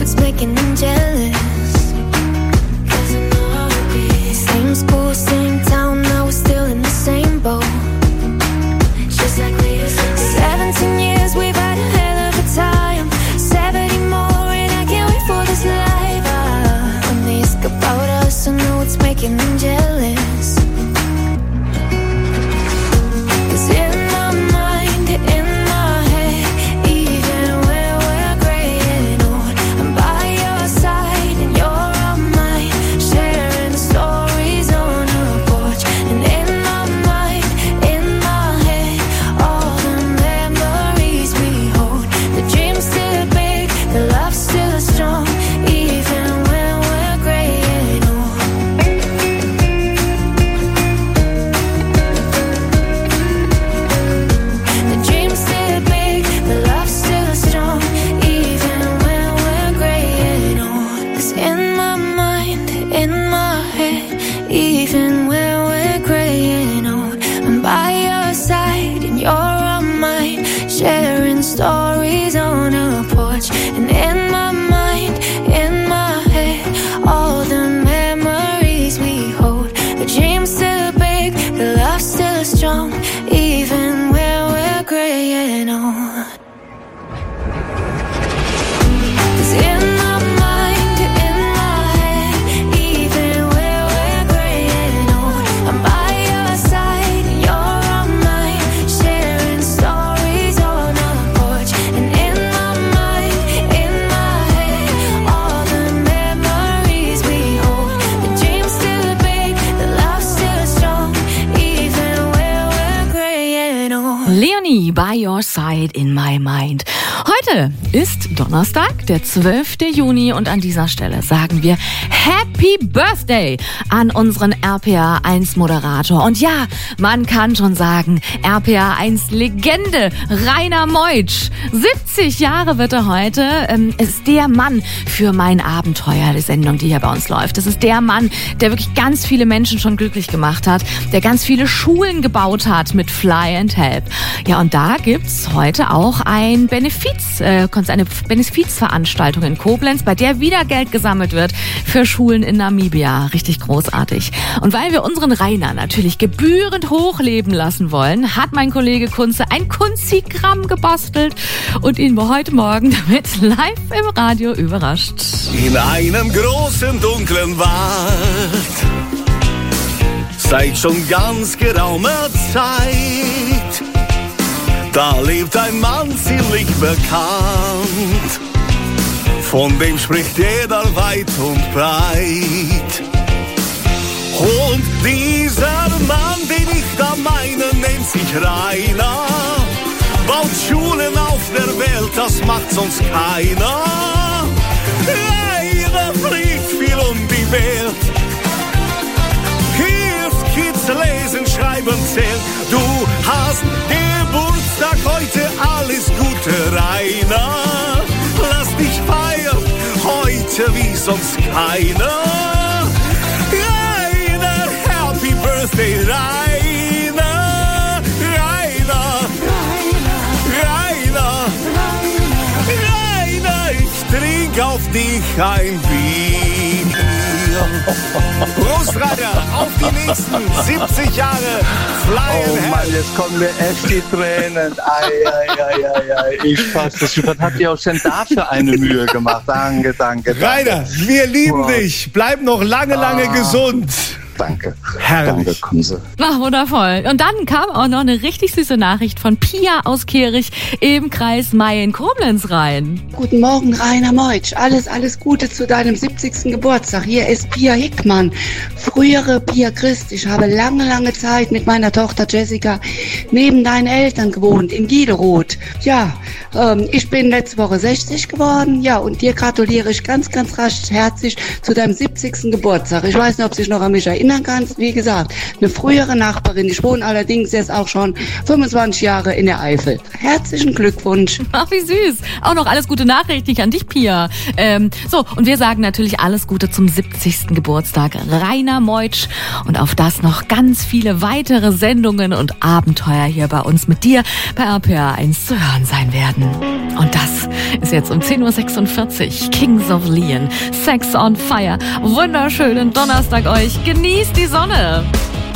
what's making them jealous. 'Cause I know how it be. Same school, same town, now we're still in the same boat. Just like we used to be. 17 years, we've had a hell of a time. 70 more, and I can't wait for this life. When they ask about us, I know what's making them jealous. 'Cause in my mind, in my head, even when we're gray and old, I'm by your side and you're on mine, sharing stories on a porch. And in my mind, in my head, all the memories we hold. The dream's still big, the love's still strong, even when we're gray and old. The dream's still big, the love's still strong, even when we're gray and old. 'Cause in my mind, in my head, even when we're gray and old, I'm by your side and you're on mine, sharing stories on a porch. And in my mind, in my head, all the memories we hold. The dream's still big, the love's still strong, even when we're gray and old. 'Cause in my mind, in my head, even when we're gray and old, I'm by your side and you're on mine, sharing stories on a porch. And in my mind, in my head, all the memories we hold. The dream's still big, the love's still strong, even when we're gray and old. Leonie, by your side in my mind. Heute ist Donnerstag, der 12. Juni und an dieser Stelle sagen wir Happy Birthday an unseren RPA1-Moderator. Und ja, man kann schon sagen, RPA1-Legende Rainer Meutsch. 70 Jahre wird er heute. Es ist der Mann für Mein Abenteuer, die Sendung, die hier bei uns läuft. Es ist der Mann, der wirklich ganz viele Menschen schon glücklich gemacht hat, der ganz viele Schulen gebaut hat mit Fly and Help. Ja, und da gibt's heute auch eine Benefizveranstaltung in Koblenz, bei der wieder Geld gesammelt wird für Schulen in Namibia. Richtig großartig. Und weil wir unseren Rainer natürlich gebührend hochleben lassen wollen, hat mein Kollege Kunze ein Kunzigramm gebastelt und ihn heute Morgen damit live im Radio überrascht. In einem großen dunklen Wald, seit schon ganz geraumer Zeit, da lebt ein Mann ziemlich bekannt, von dem spricht jeder weit und breit. Und dieser Mann, den ich da meine, nennt sich Rainer, baut Schulen auf der Welt, das macht sonst keiner. Rainer fliegt viel um die Welt, hilft Kids lesen, schreiben, zählen. Du hast Geburtstag heute, alles Gute, Rainer. Lass dich feiern, heute wie sonst keiner. Rainer, Happy Birthday, Rainer. Rainer, Rainer, Rainer, ich trink auf dich ein Bier. Prost, Rainer, auf die nächsten 70 Jahre Fly and Help. Mann, jetzt kommen mir echt die Tränen. Ei. Ich fass das. Was habt ihr euch denn da für eine Mühe gemacht? Danke. Rainer, wir lieben dich. Bleib noch lange gesund. Danke. Herrlich. Danke, Kunze. Ach, wundervoll. Und dann kam auch noch eine richtig süße Nachricht von Pia aus Kehrig im Kreis Mayen-Koblenz rein. Guten Morgen, Rainer Meutsch. Alles Gute zu deinem 70. Geburtstag. Hier ist Pia Hickmann, frühere Pia Christ. Ich habe lange Zeit mit meiner Tochter Jessica neben deinen Eltern gewohnt, in Giederoth. Ja, ich bin letzte Woche 60 geworden. Ja, und dir gratuliere ich ganz recht herzlich zu deinem 70. Geburtstag. Ich weiß nicht, ob sich noch an mich erinnert. erinnern kannst. Wie gesagt, eine frühere Nachbarin. Ich wohne allerdings jetzt auch schon 25 Jahre in der Eifel. Herzlichen Glückwunsch. Ach, wie süß. Auch noch alles gute Nachrichten an dich, Pia. So, und wir sagen natürlich alles Gute zum 70. Geburtstag Rainer Meutsch und auf das noch ganz viele weitere Sendungen und Abenteuer hier bei uns mit dir bei RPA 1 zu hören sein werden. Und das ist jetzt um 10.46 Uhr. Kings of Leon, Sex on Fire. Wunderschönen Donnerstag euch. Genießt die Sonne.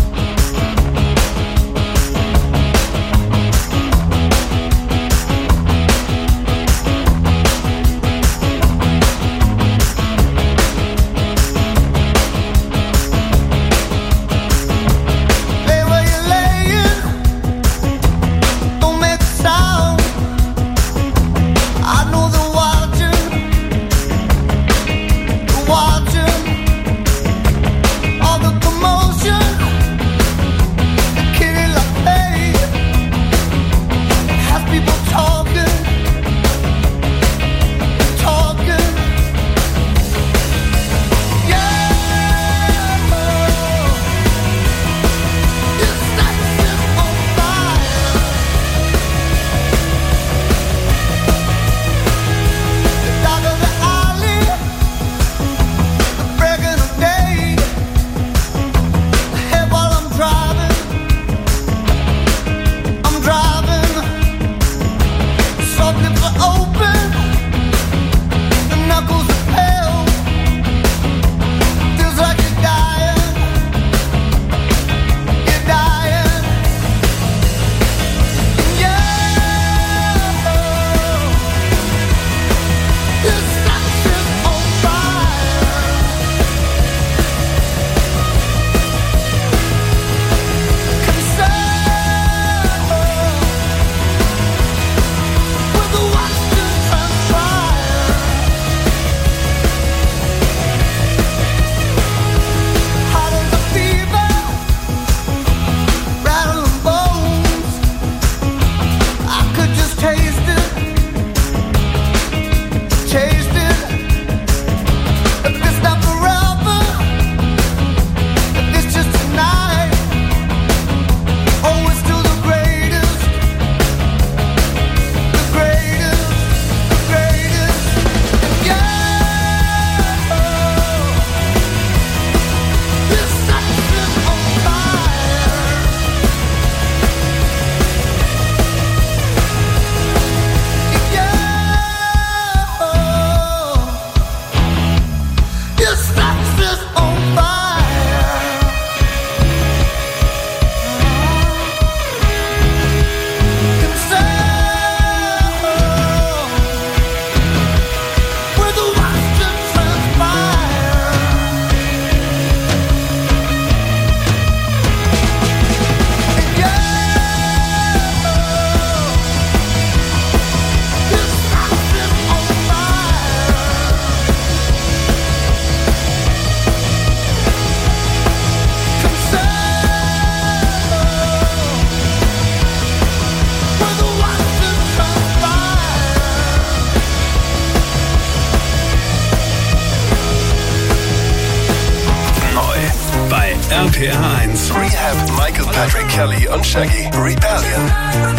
RPA 1. Rehab, Michael Patrick Kelly und Shaggy. Rebellion.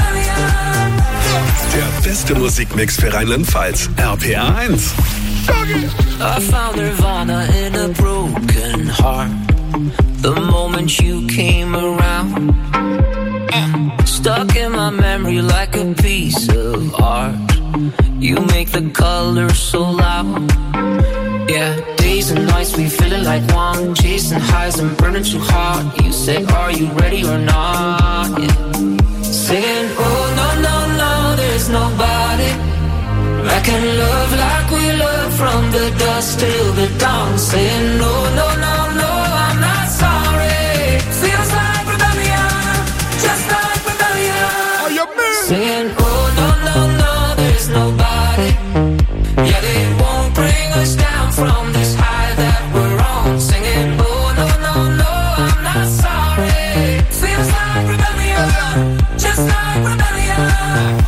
Der beste Musikmix für Rheinland-Pfalz. RPA 1. I found Nirvana in a broken heart. The moment you came around, stuck in my memory like a piece of art. You make the colors so loud. Yeah, days and nights we feeling like one, chasing highs and burning too hard. You say, are you ready or not? Yeah. Singing, oh no, no, no, there's nobody I can love like we love from the dusk till the dawn. Saying, no, no, no, no, I'm not sorry. Feels like rebellion, just like rebellion. Oh, you're singing, oh no, no, no, there's nobody. Yeah, they won't bring us down from this high that we're on. Singing, oh no, no, no, I'm not sorry. Feels like rebellion, just like rebellion.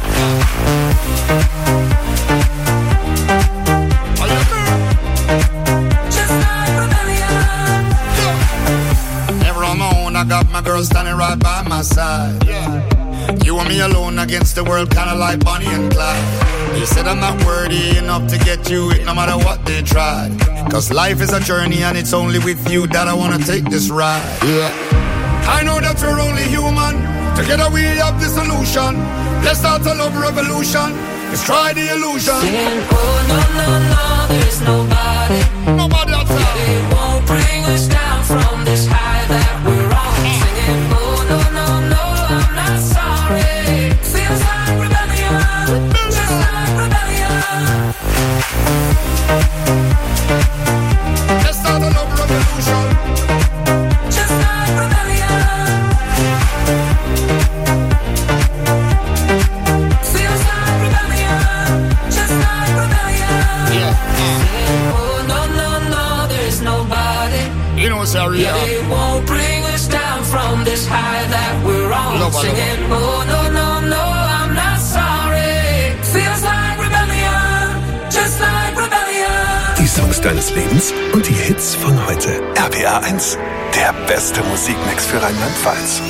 You and me alone against the world, kinda like Bonnie and Clyde. They said I'm not worthy enough to get you it, no matter what they tried. Cause life is a journey and it's only with you that I wanna take this ride. I know that we're only human. Together we have the solution. Let's start a love revolution. Let's try the illusion. Singing, oh no, no, no, there's nobody. Nobody outside. They won't bring us down from this high that we're on. Singing, oh no, no, no, I'm not sorry. Feels like rebellion, just like rebellion. Let's start a love revolution. Just like rebellion. Feels like rebellion, just like rebellion. Oh no, no, no, there's nobody. You know, sorry, yeah. They won't bring us down from this high that we're on. Singing, oh no, no, no, I'm not sorry. Feels like rebellion, just like rebellion. Die Songs deines Lebens und die Hits von heute. RPR 1, der beste Musikmix für Rheinland-Pfalz.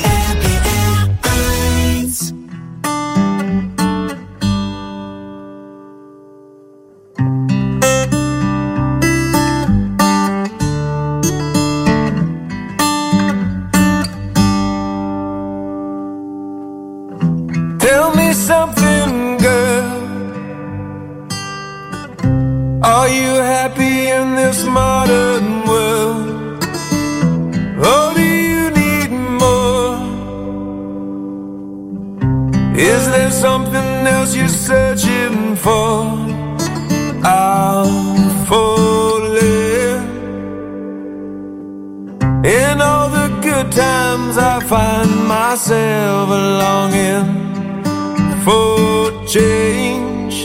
Tell me something, girl. Are you happy in this modern world? Or do you need more? Is there something else you're searching for? I'm falling. In all the good times I find myself longing for change,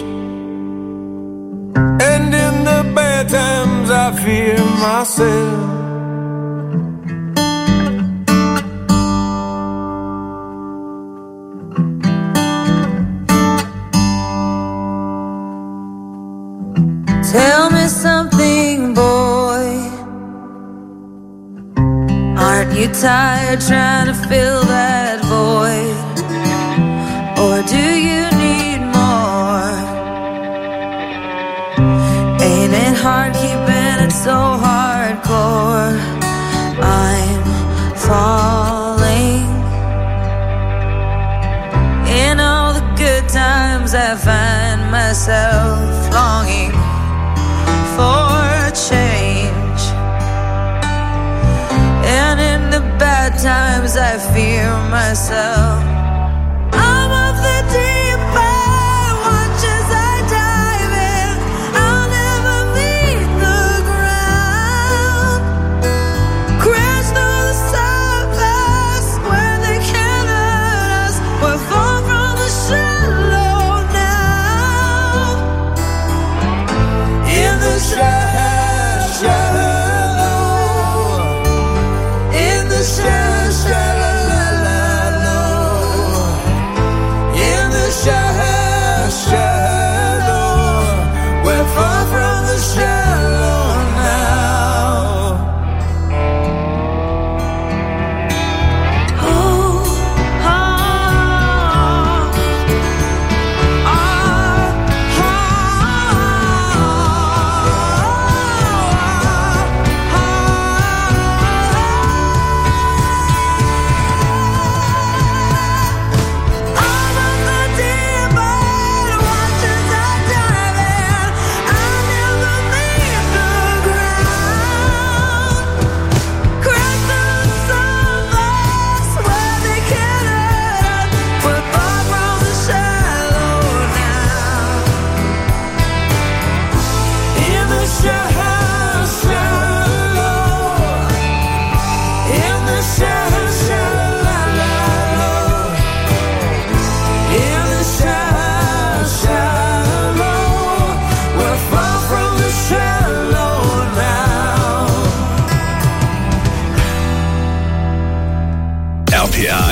and in the bad times I fear myself. Tell me something, boy. Aren't you tired trying to fill that void? Or do you need more? Ain't it hard keeping it so hardcore? I'm falling. In all the good times I find myself longing for change, and in the bad times I fear myself. I'm of the deep end, watch as I dive in. I'll never meet the ground. Crash through the surface where they can't hurt us. We're far from the shallow now. In the shallow, in the shallow.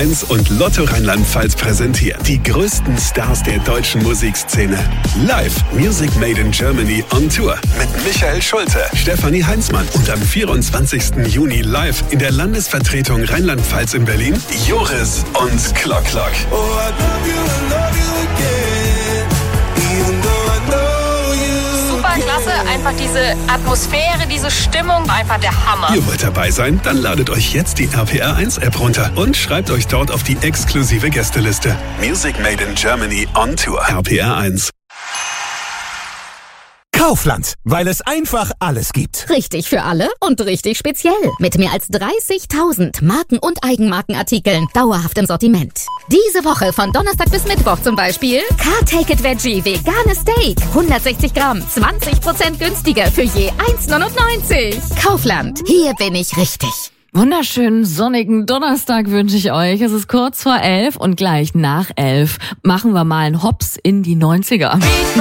RPR1 und Lotto Rheinland-Pfalz präsentieren die größten Stars der deutschen Musikszene. Live Music Made in Germany on Tour mit Michael Schulte, Stefanie Heinzmann und am 24. Juni live in der Landesvertretung Rheinland-Pfalz in Berlin Joris und Klock Klock. Oh, I love you again, even though I know you. Super klasse, einfach diese Atmosphäre, diese Stimmung, einfach der Hammer. Ihr wollt dabei sein? Dann ladet euch jetzt die RPR1-App runter und schreibt euch dort auf die exklusive Gästeliste. Music Made in Germany on Tour. RPR1. Kaufland, weil es einfach alles gibt. Richtig für alle und richtig speziell. Mit mehr als 30.000 Marken- und Eigenmarkenartikeln dauerhaft im Sortiment. Diese Woche von Donnerstag bis Mittwoch zum Beispiel Car-Take-It Veggie Veganes Steak. 160 Gramm, 20% günstiger für je 1,99. Kaufland, hier bin ich richtig. Wunderschönen sonnigen Donnerstag wünsche ich euch. Es ist kurz vor 11 und gleich nach 11 machen wir mal einen Hops in die 90er.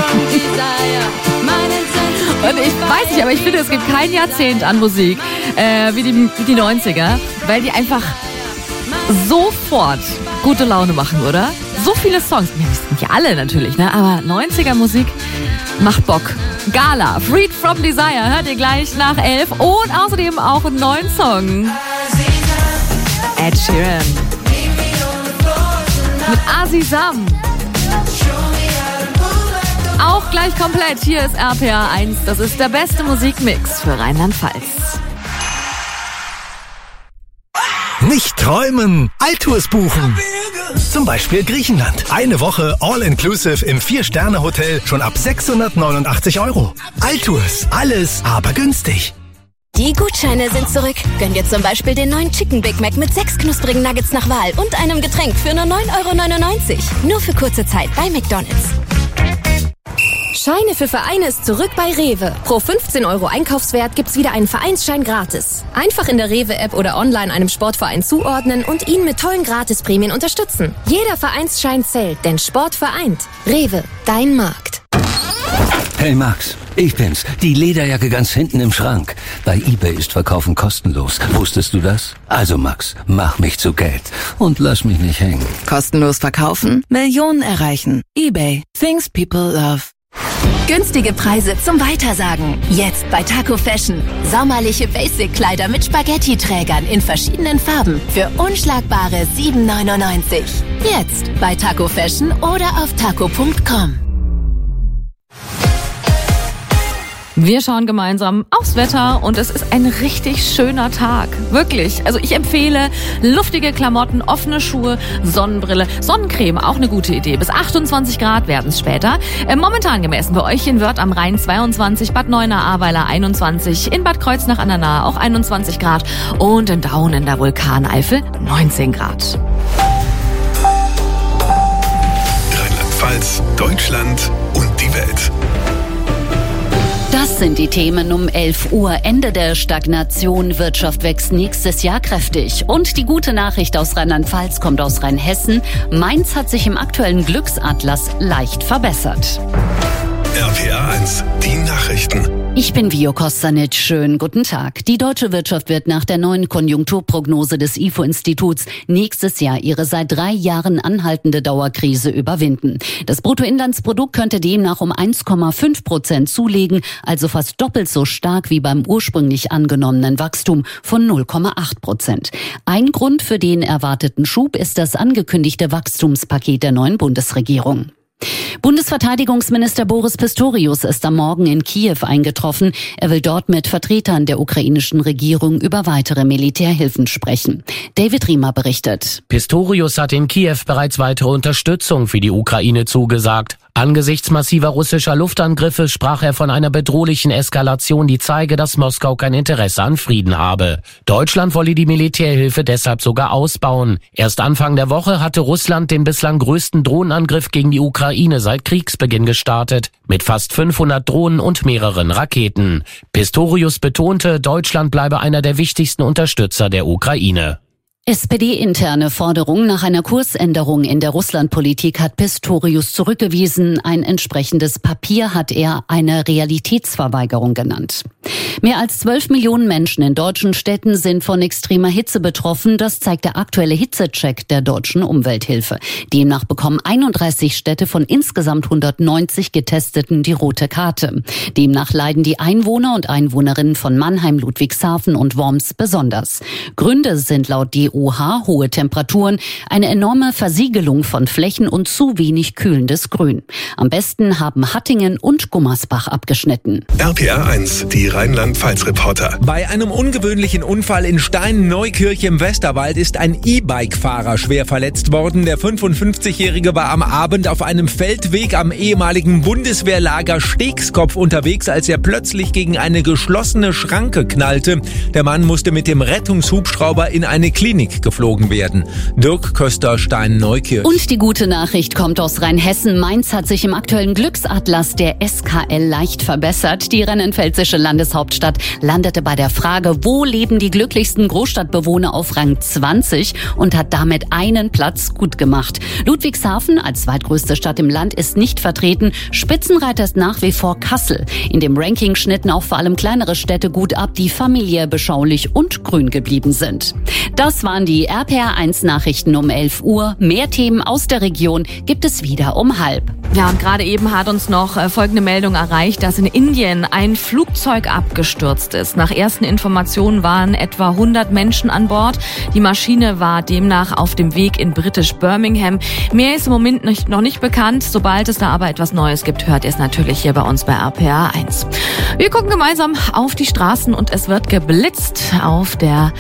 Und ich weiß nicht, aber ich finde, es gibt kein Jahrzehnt an Musik wie die 90er, weil die einfach sofort gute Laune machen, oder? So viele Songs, nicht alle natürlich, ne? Aber 90er Musik macht Bock. Gala, Freed from Desire, hört ihr gleich nach 11 und außerdem auch einen neuen Song. Ed Sheeran. Mit Azizam. Auch gleich komplett. Hier ist RPR1. Das ist der beste Musikmix für Rheinland-Pfalz. Nicht träumen, Altours buchen. Zum Beispiel Griechenland. Eine Woche All-Inclusive im 4-Sterne-Hotel schon ab 689 €. Altours, alles aber günstig. Die Gutscheine sind zurück. Gönn dir zum Beispiel den neuen Chicken Big Mac mit 6 knusprigen Nuggets nach Wahl und einem Getränk für nur 9,99 €. Nur für kurze Zeit bei McDonald's. Scheine für Vereine ist zurück bei Rewe. Pro 15 € Einkaufswert gibt's wieder einen Vereinsschein gratis. Einfach in der Rewe-App oder online einem Sportverein zuordnen und ihn mit tollen Gratisprämien unterstützen. Jeder Vereinsschein zählt, denn Sport vereint. Rewe, dein Markt. Hey Max, ich bin's. Die Lederjacke ganz hinten im Schrank. Bei eBay ist Verkaufen kostenlos. Wusstest du das? Also Max, mach mich zu Geld und lass mich nicht hängen. Kostenlos verkaufen? Millionen erreichen. eBay. Things people love. Günstige Preise zum Weitersagen. Jetzt bei Taco Fashion. Sommerliche Basic-Kleider mit Spaghetti-Trägern in verschiedenen Farben für unschlagbare 7,99 €. Jetzt bei Taco Fashion oder auf taco.com. Wir schauen gemeinsam aufs Wetter und es ist ein richtig schöner Tag. Wirklich. Also ich empfehle luftige Klamotten, offene Schuhe, Sonnenbrille, Sonnencreme, auch eine gute Idee. Bis 28 Grad werden es später. Momentan gemessen bei euch in Wörth am Rhein 22, Bad Neuenahr-Ahrweiler 21, in Bad Kreuznach an der Nahe auch 21 Grad und in Daun in der Vulkaneifel 19 Grad. Rheinland-Pfalz, Deutschland und die Welt. Das sind die Themen um 11 Uhr. Ende der Stagnation. Wirtschaft wächst nächstes Jahr kräftig. Und die gute Nachricht aus Rheinland-Pfalz kommt aus Rheinhessen. Mainz hat sich im aktuellen Glücksatlas leicht verbessert. RPR1, die Nachrichten. Ich bin Vio Kostanic. Schönen guten Tag. Die deutsche Wirtschaft wird nach der neuen Konjunkturprognose des IFO-Instituts nächstes Jahr ihre seit 3 Jahren anhaltende Dauerkrise überwinden. Das Bruttoinlandsprodukt könnte demnach um 1,5% zulegen, also fast doppelt so stark wie beim ursprünglich angenommenen Wachstum von 0,8%. Ein Grund für den erwarteten Schub ist das angekündigte Wachstumspaket der neuen Bundesregierung. Bundesverteidigungsminister Boris Pistorius ist am Morgen in Kiew eingetroffen. Er will dort mit Vertretern der ukrainischen Regierung über weitere Militärhilfen sprechen. David Riemer berichtet. Pistorius hat in Kiew bereits weitere Unterstützung für die Ukraine zugesagt. Angesichts massiver russischer Luftangriffe sprach er von einer bedrohlichen Eskalation, die zeige, dass Moskau kein Interesse an Frieden habe. Deutschland wolle die Militärhilfe deshalb sogar ausbauen. Erst Anfang der Woche hatte Russland den bislang größten Drohnenangriff gegen die Ukraine seit Kriegsbeginn gestartet, mit fast 500 Drohnen und mehreren Raketen. Pistorius betonte, Deutschland bleibe einer der wichtigsten Unterstützer der Ukraine. SPD-interne Forderung nach einer Kursänderung in der Russlandpolitik hat Pistorius zurückgewiesen. Ein entsprechendes Papier hat er eine Realitätsverweigerung genannt. Mehr als 12 Millionen Menschen in deutschen Städten sind von extremer Hitze betroffen. Das zeigt der aktuelle Hitzecheck der Deutschen Umwelthilfe. Demnach bekommen 31 Städte von insgesamt 190 Getesteten die rote Karte. Demnach leiden die Einwohner und Einwohnerinnen von Mannheim, Ludwigshafen und Worms besonders. Gründe sind laut DOH hohe Temperaturen, eine enorme Versiegelung von Flächen und zu wenig kühlendes Grün. Am besten haben Hattingen und Gummersbach abgeschnitten. RPR 1, die Rheinland-Pfalz-Reporter. Bei einem ungewöhnlichen Unfall in Stein-Neukirch im Westerwald ist ein E-Bike-Fahrer schwer verletzt worden. Der 55-Jährige war am Abend auf einem Feldweg am ehemaligen Bundeswehrlager Stegskopf unterwegs, als er plötzlich gegen eine geschlossene Schranke knallte. Der Mann musste mit dem Rettungshubschrauber in eine Klinik geflogen werden. Dirk Köster, Stein-Neukirch. Und die gute Nachricht kommt aus Rheinhessen. Mainz hat sich im aktuellen Glücksatlas der SKL leicht verbessert. Die rheinland-pfälzische Landeshauptstadt landete bei der Frage, wo leben die glücklichsten Großstadtbewohner, auf Rang 20 und hat damit einen Platz gut gemacht. Ludwigshafen als zweitgrößte Stadt im Land ist nicht vertreten. Spitzenreiter ist nach wie vor Kassel. In dem Ranking schnitten auch vor allem kleinere Städte gut ab, die familiär beschaulich und grün geblieben sind. Das waren die RPR1 Nachrichten um 11 Uhr. Mehr Themen aus der Region gibt es wieder um 12:30. Ja, und gerade eben hat uns noch folgende Meldung erreicht, dass in Indien ein Flugzeug abgestürzt ist. Nach ersten Informationen waren etwa 100 Menschen an Bord. Die Maschine war demnach auf dem Weg in British Birmingham. Mehr ist im Moment noch nicht bekannt. Sobald es da aber etwas Neues gibt, hört ihr es natürlich hier bei uns bei RPR1. Wir gucken gemeinsam auf die Straßen und es wird geblitzt auf der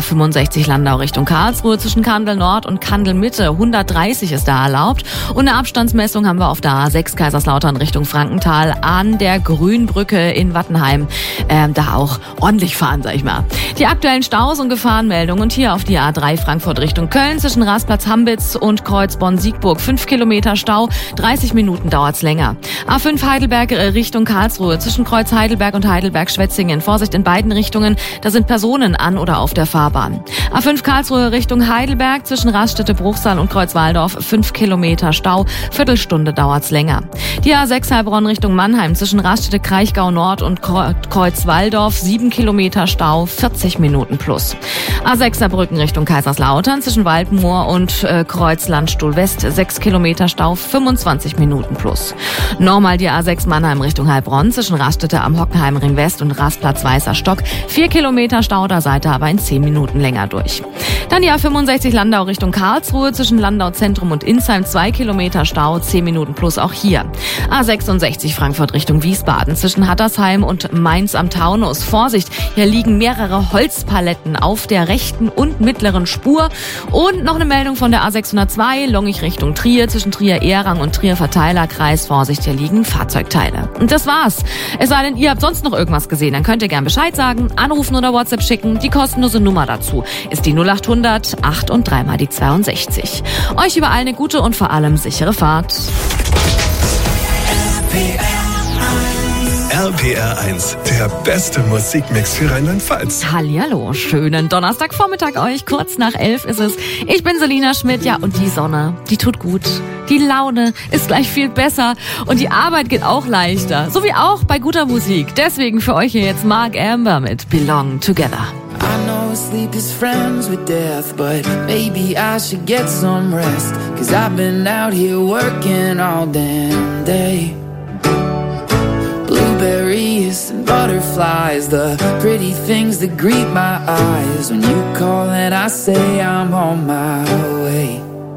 A65 Landau Richtung Karlsruhe zwischen Kandel Nord und Kandel Mitte. 130 ist da erlaubt. Und eine Abstandsmessung haben wir auf der A6 Kaiserslautern Richtung Frankenthal an der Grünbrücke in Wattenheim. Da auch ordentlich fahren, sag ich mal. Die aktuellen Staus und Gefahrenmeldungen und hier auf die A3 Frankfurt Richtung Köln zwischen Rasplatz-Hambitz und Kreuzborn-Siegburg 5 Kilometer Stau, 30 Minuten dauert's länger. A5 Heidelberg Richtung Karlsruhe zwischen Kreuz Heidelberg und Heidelberg-Schwetzingen. Vorsicht in beiden Richtungen, da sind Personen an oder auf der Fahrbahn. A5 Karlsruhe Richtung Heidelberg zwischen Raststätte-Bruchsal und Kreuzwaldorf 5 Kilometer Stau, Viertelstunde dauert's länger. Die A6 Heilbronn Richtung Mannheim zwischen Raststätte Kraichgau Nord und Kreuzwaldorf 7 Kilometer Stau, 40 Minuten plus. A6 Saarbrücken Richtung Kaiserslautern zwischen Waldmoor und Kreuzlandstuhl West 6 Kilometer Stau, 25 Minuten plus. Normal die A6 Mannheim Richtung Heilbronn zwischen Raststätte am Hockenheimring West und Rastplatz Weißer Stock 4 Kilometer Stau, da seid ihr aber in 10 Minuten länger durch. Dann die A65 Landau Richtung Karlsruhe zwischen Landau Zentrum und Insheim 2 Kilometer Stau, 10 Minuten plus auch hier. A66 Frankfurt Richtung Wiesbaden zwischen Hattersheim und Mainz am Taunus. Vorsicht, hier liegen mehrere Holzpaletten auf der rechten und mittleren Spur. Und noch eine Meldung von der A602 Longich Richtung Trier zwischen Trier-Ehrang und Trier-Verteilerkreis. Vorsicht, hier liegen Fahrzeugteile. Und das war's. Es sei denn, ihr habt sonst noch irgendwas gesehen, dann könnt ihr gern Bescheid sagen, anrufen oder WhatsApp schicken. Die kostenlose Nummer dazu ist die 0800 8 und 3 mal die 62. Euch überall eine gute und vor allem sichere Fahrt. RPR1, der beste Musikmix für Rheinland-Pfalz. Hallihallo, schönen Donnerstagvormittag euch. Kurz nach 11 ist es. Ich bin Selina Schmidt, ja, und die Sonne, die tut gut. Die Laune ist gleich viel besser und die Arbeit geht auch leichter. So wie auch bei guter Musik. Deswegen für euch hier jetzt Mark Amber mit Belong Together. I know sleep is friends with death, but maybe I should get some rest. 'Cause I've been out here working all damn day. Blueberries and butterflies, the pretty things that greet my eyes. When you call and I say I'm on my way.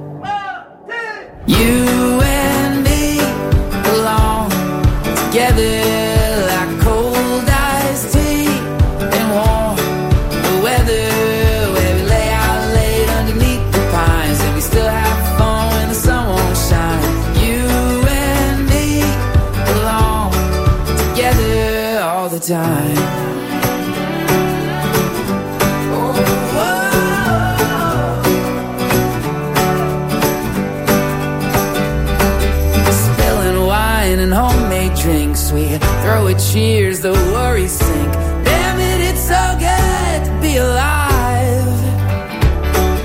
You and me belong together like cold iced tea and warm the weather, where we lay out late underneath the pines and we still have fun when the sun won't shine. You and me belong together all the time. And homemade drinks, we throw a cheers, the worries sink. Damn it, it's so good to be alive.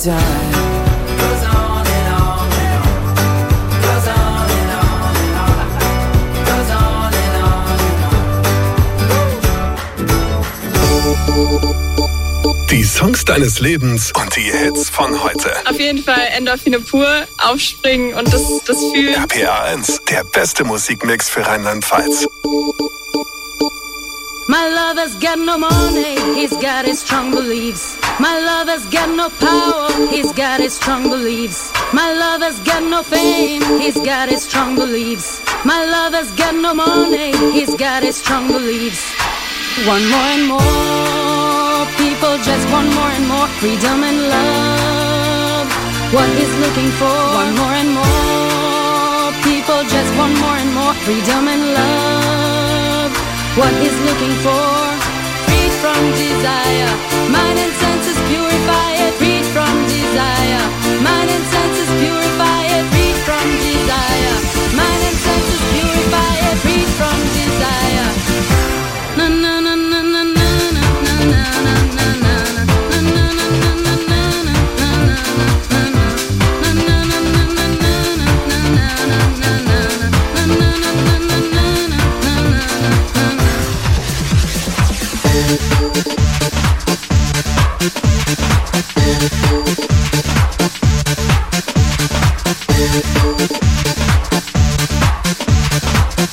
time goes on and on and on, goes on and on and on, goes on and on and on. Die Songs deines Lebens und die Hits von heute. Auf jeden Fall Endorphine pur, aufspringen und das Fühlen. RPA 1, der beste Musikmix für Rheinland-Pfalz. My lover's got no money, he's got his strong beliefs. My lover's got no power, he's got his strong beliefs. My lover's got no fame, he's got his strong beliefs. My lover's got no money, he's got his strong beliefs. One more and more, people just want more and more freedom and love. What he's looking for, one more and more, people just want more and more freedom and love. What he's looking for, freed from desire, mind and senses purify it, freed from desire, mind and senses purify it, freed from desire, mind and senses purify it, freed from desire. Na na na na na na na na na na na.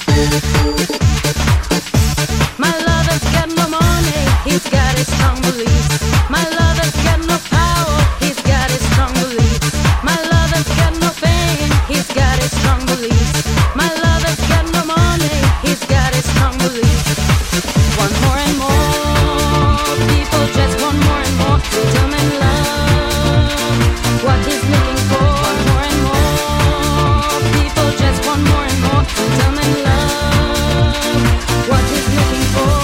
My lover's got no money, he's got his strong beliefs.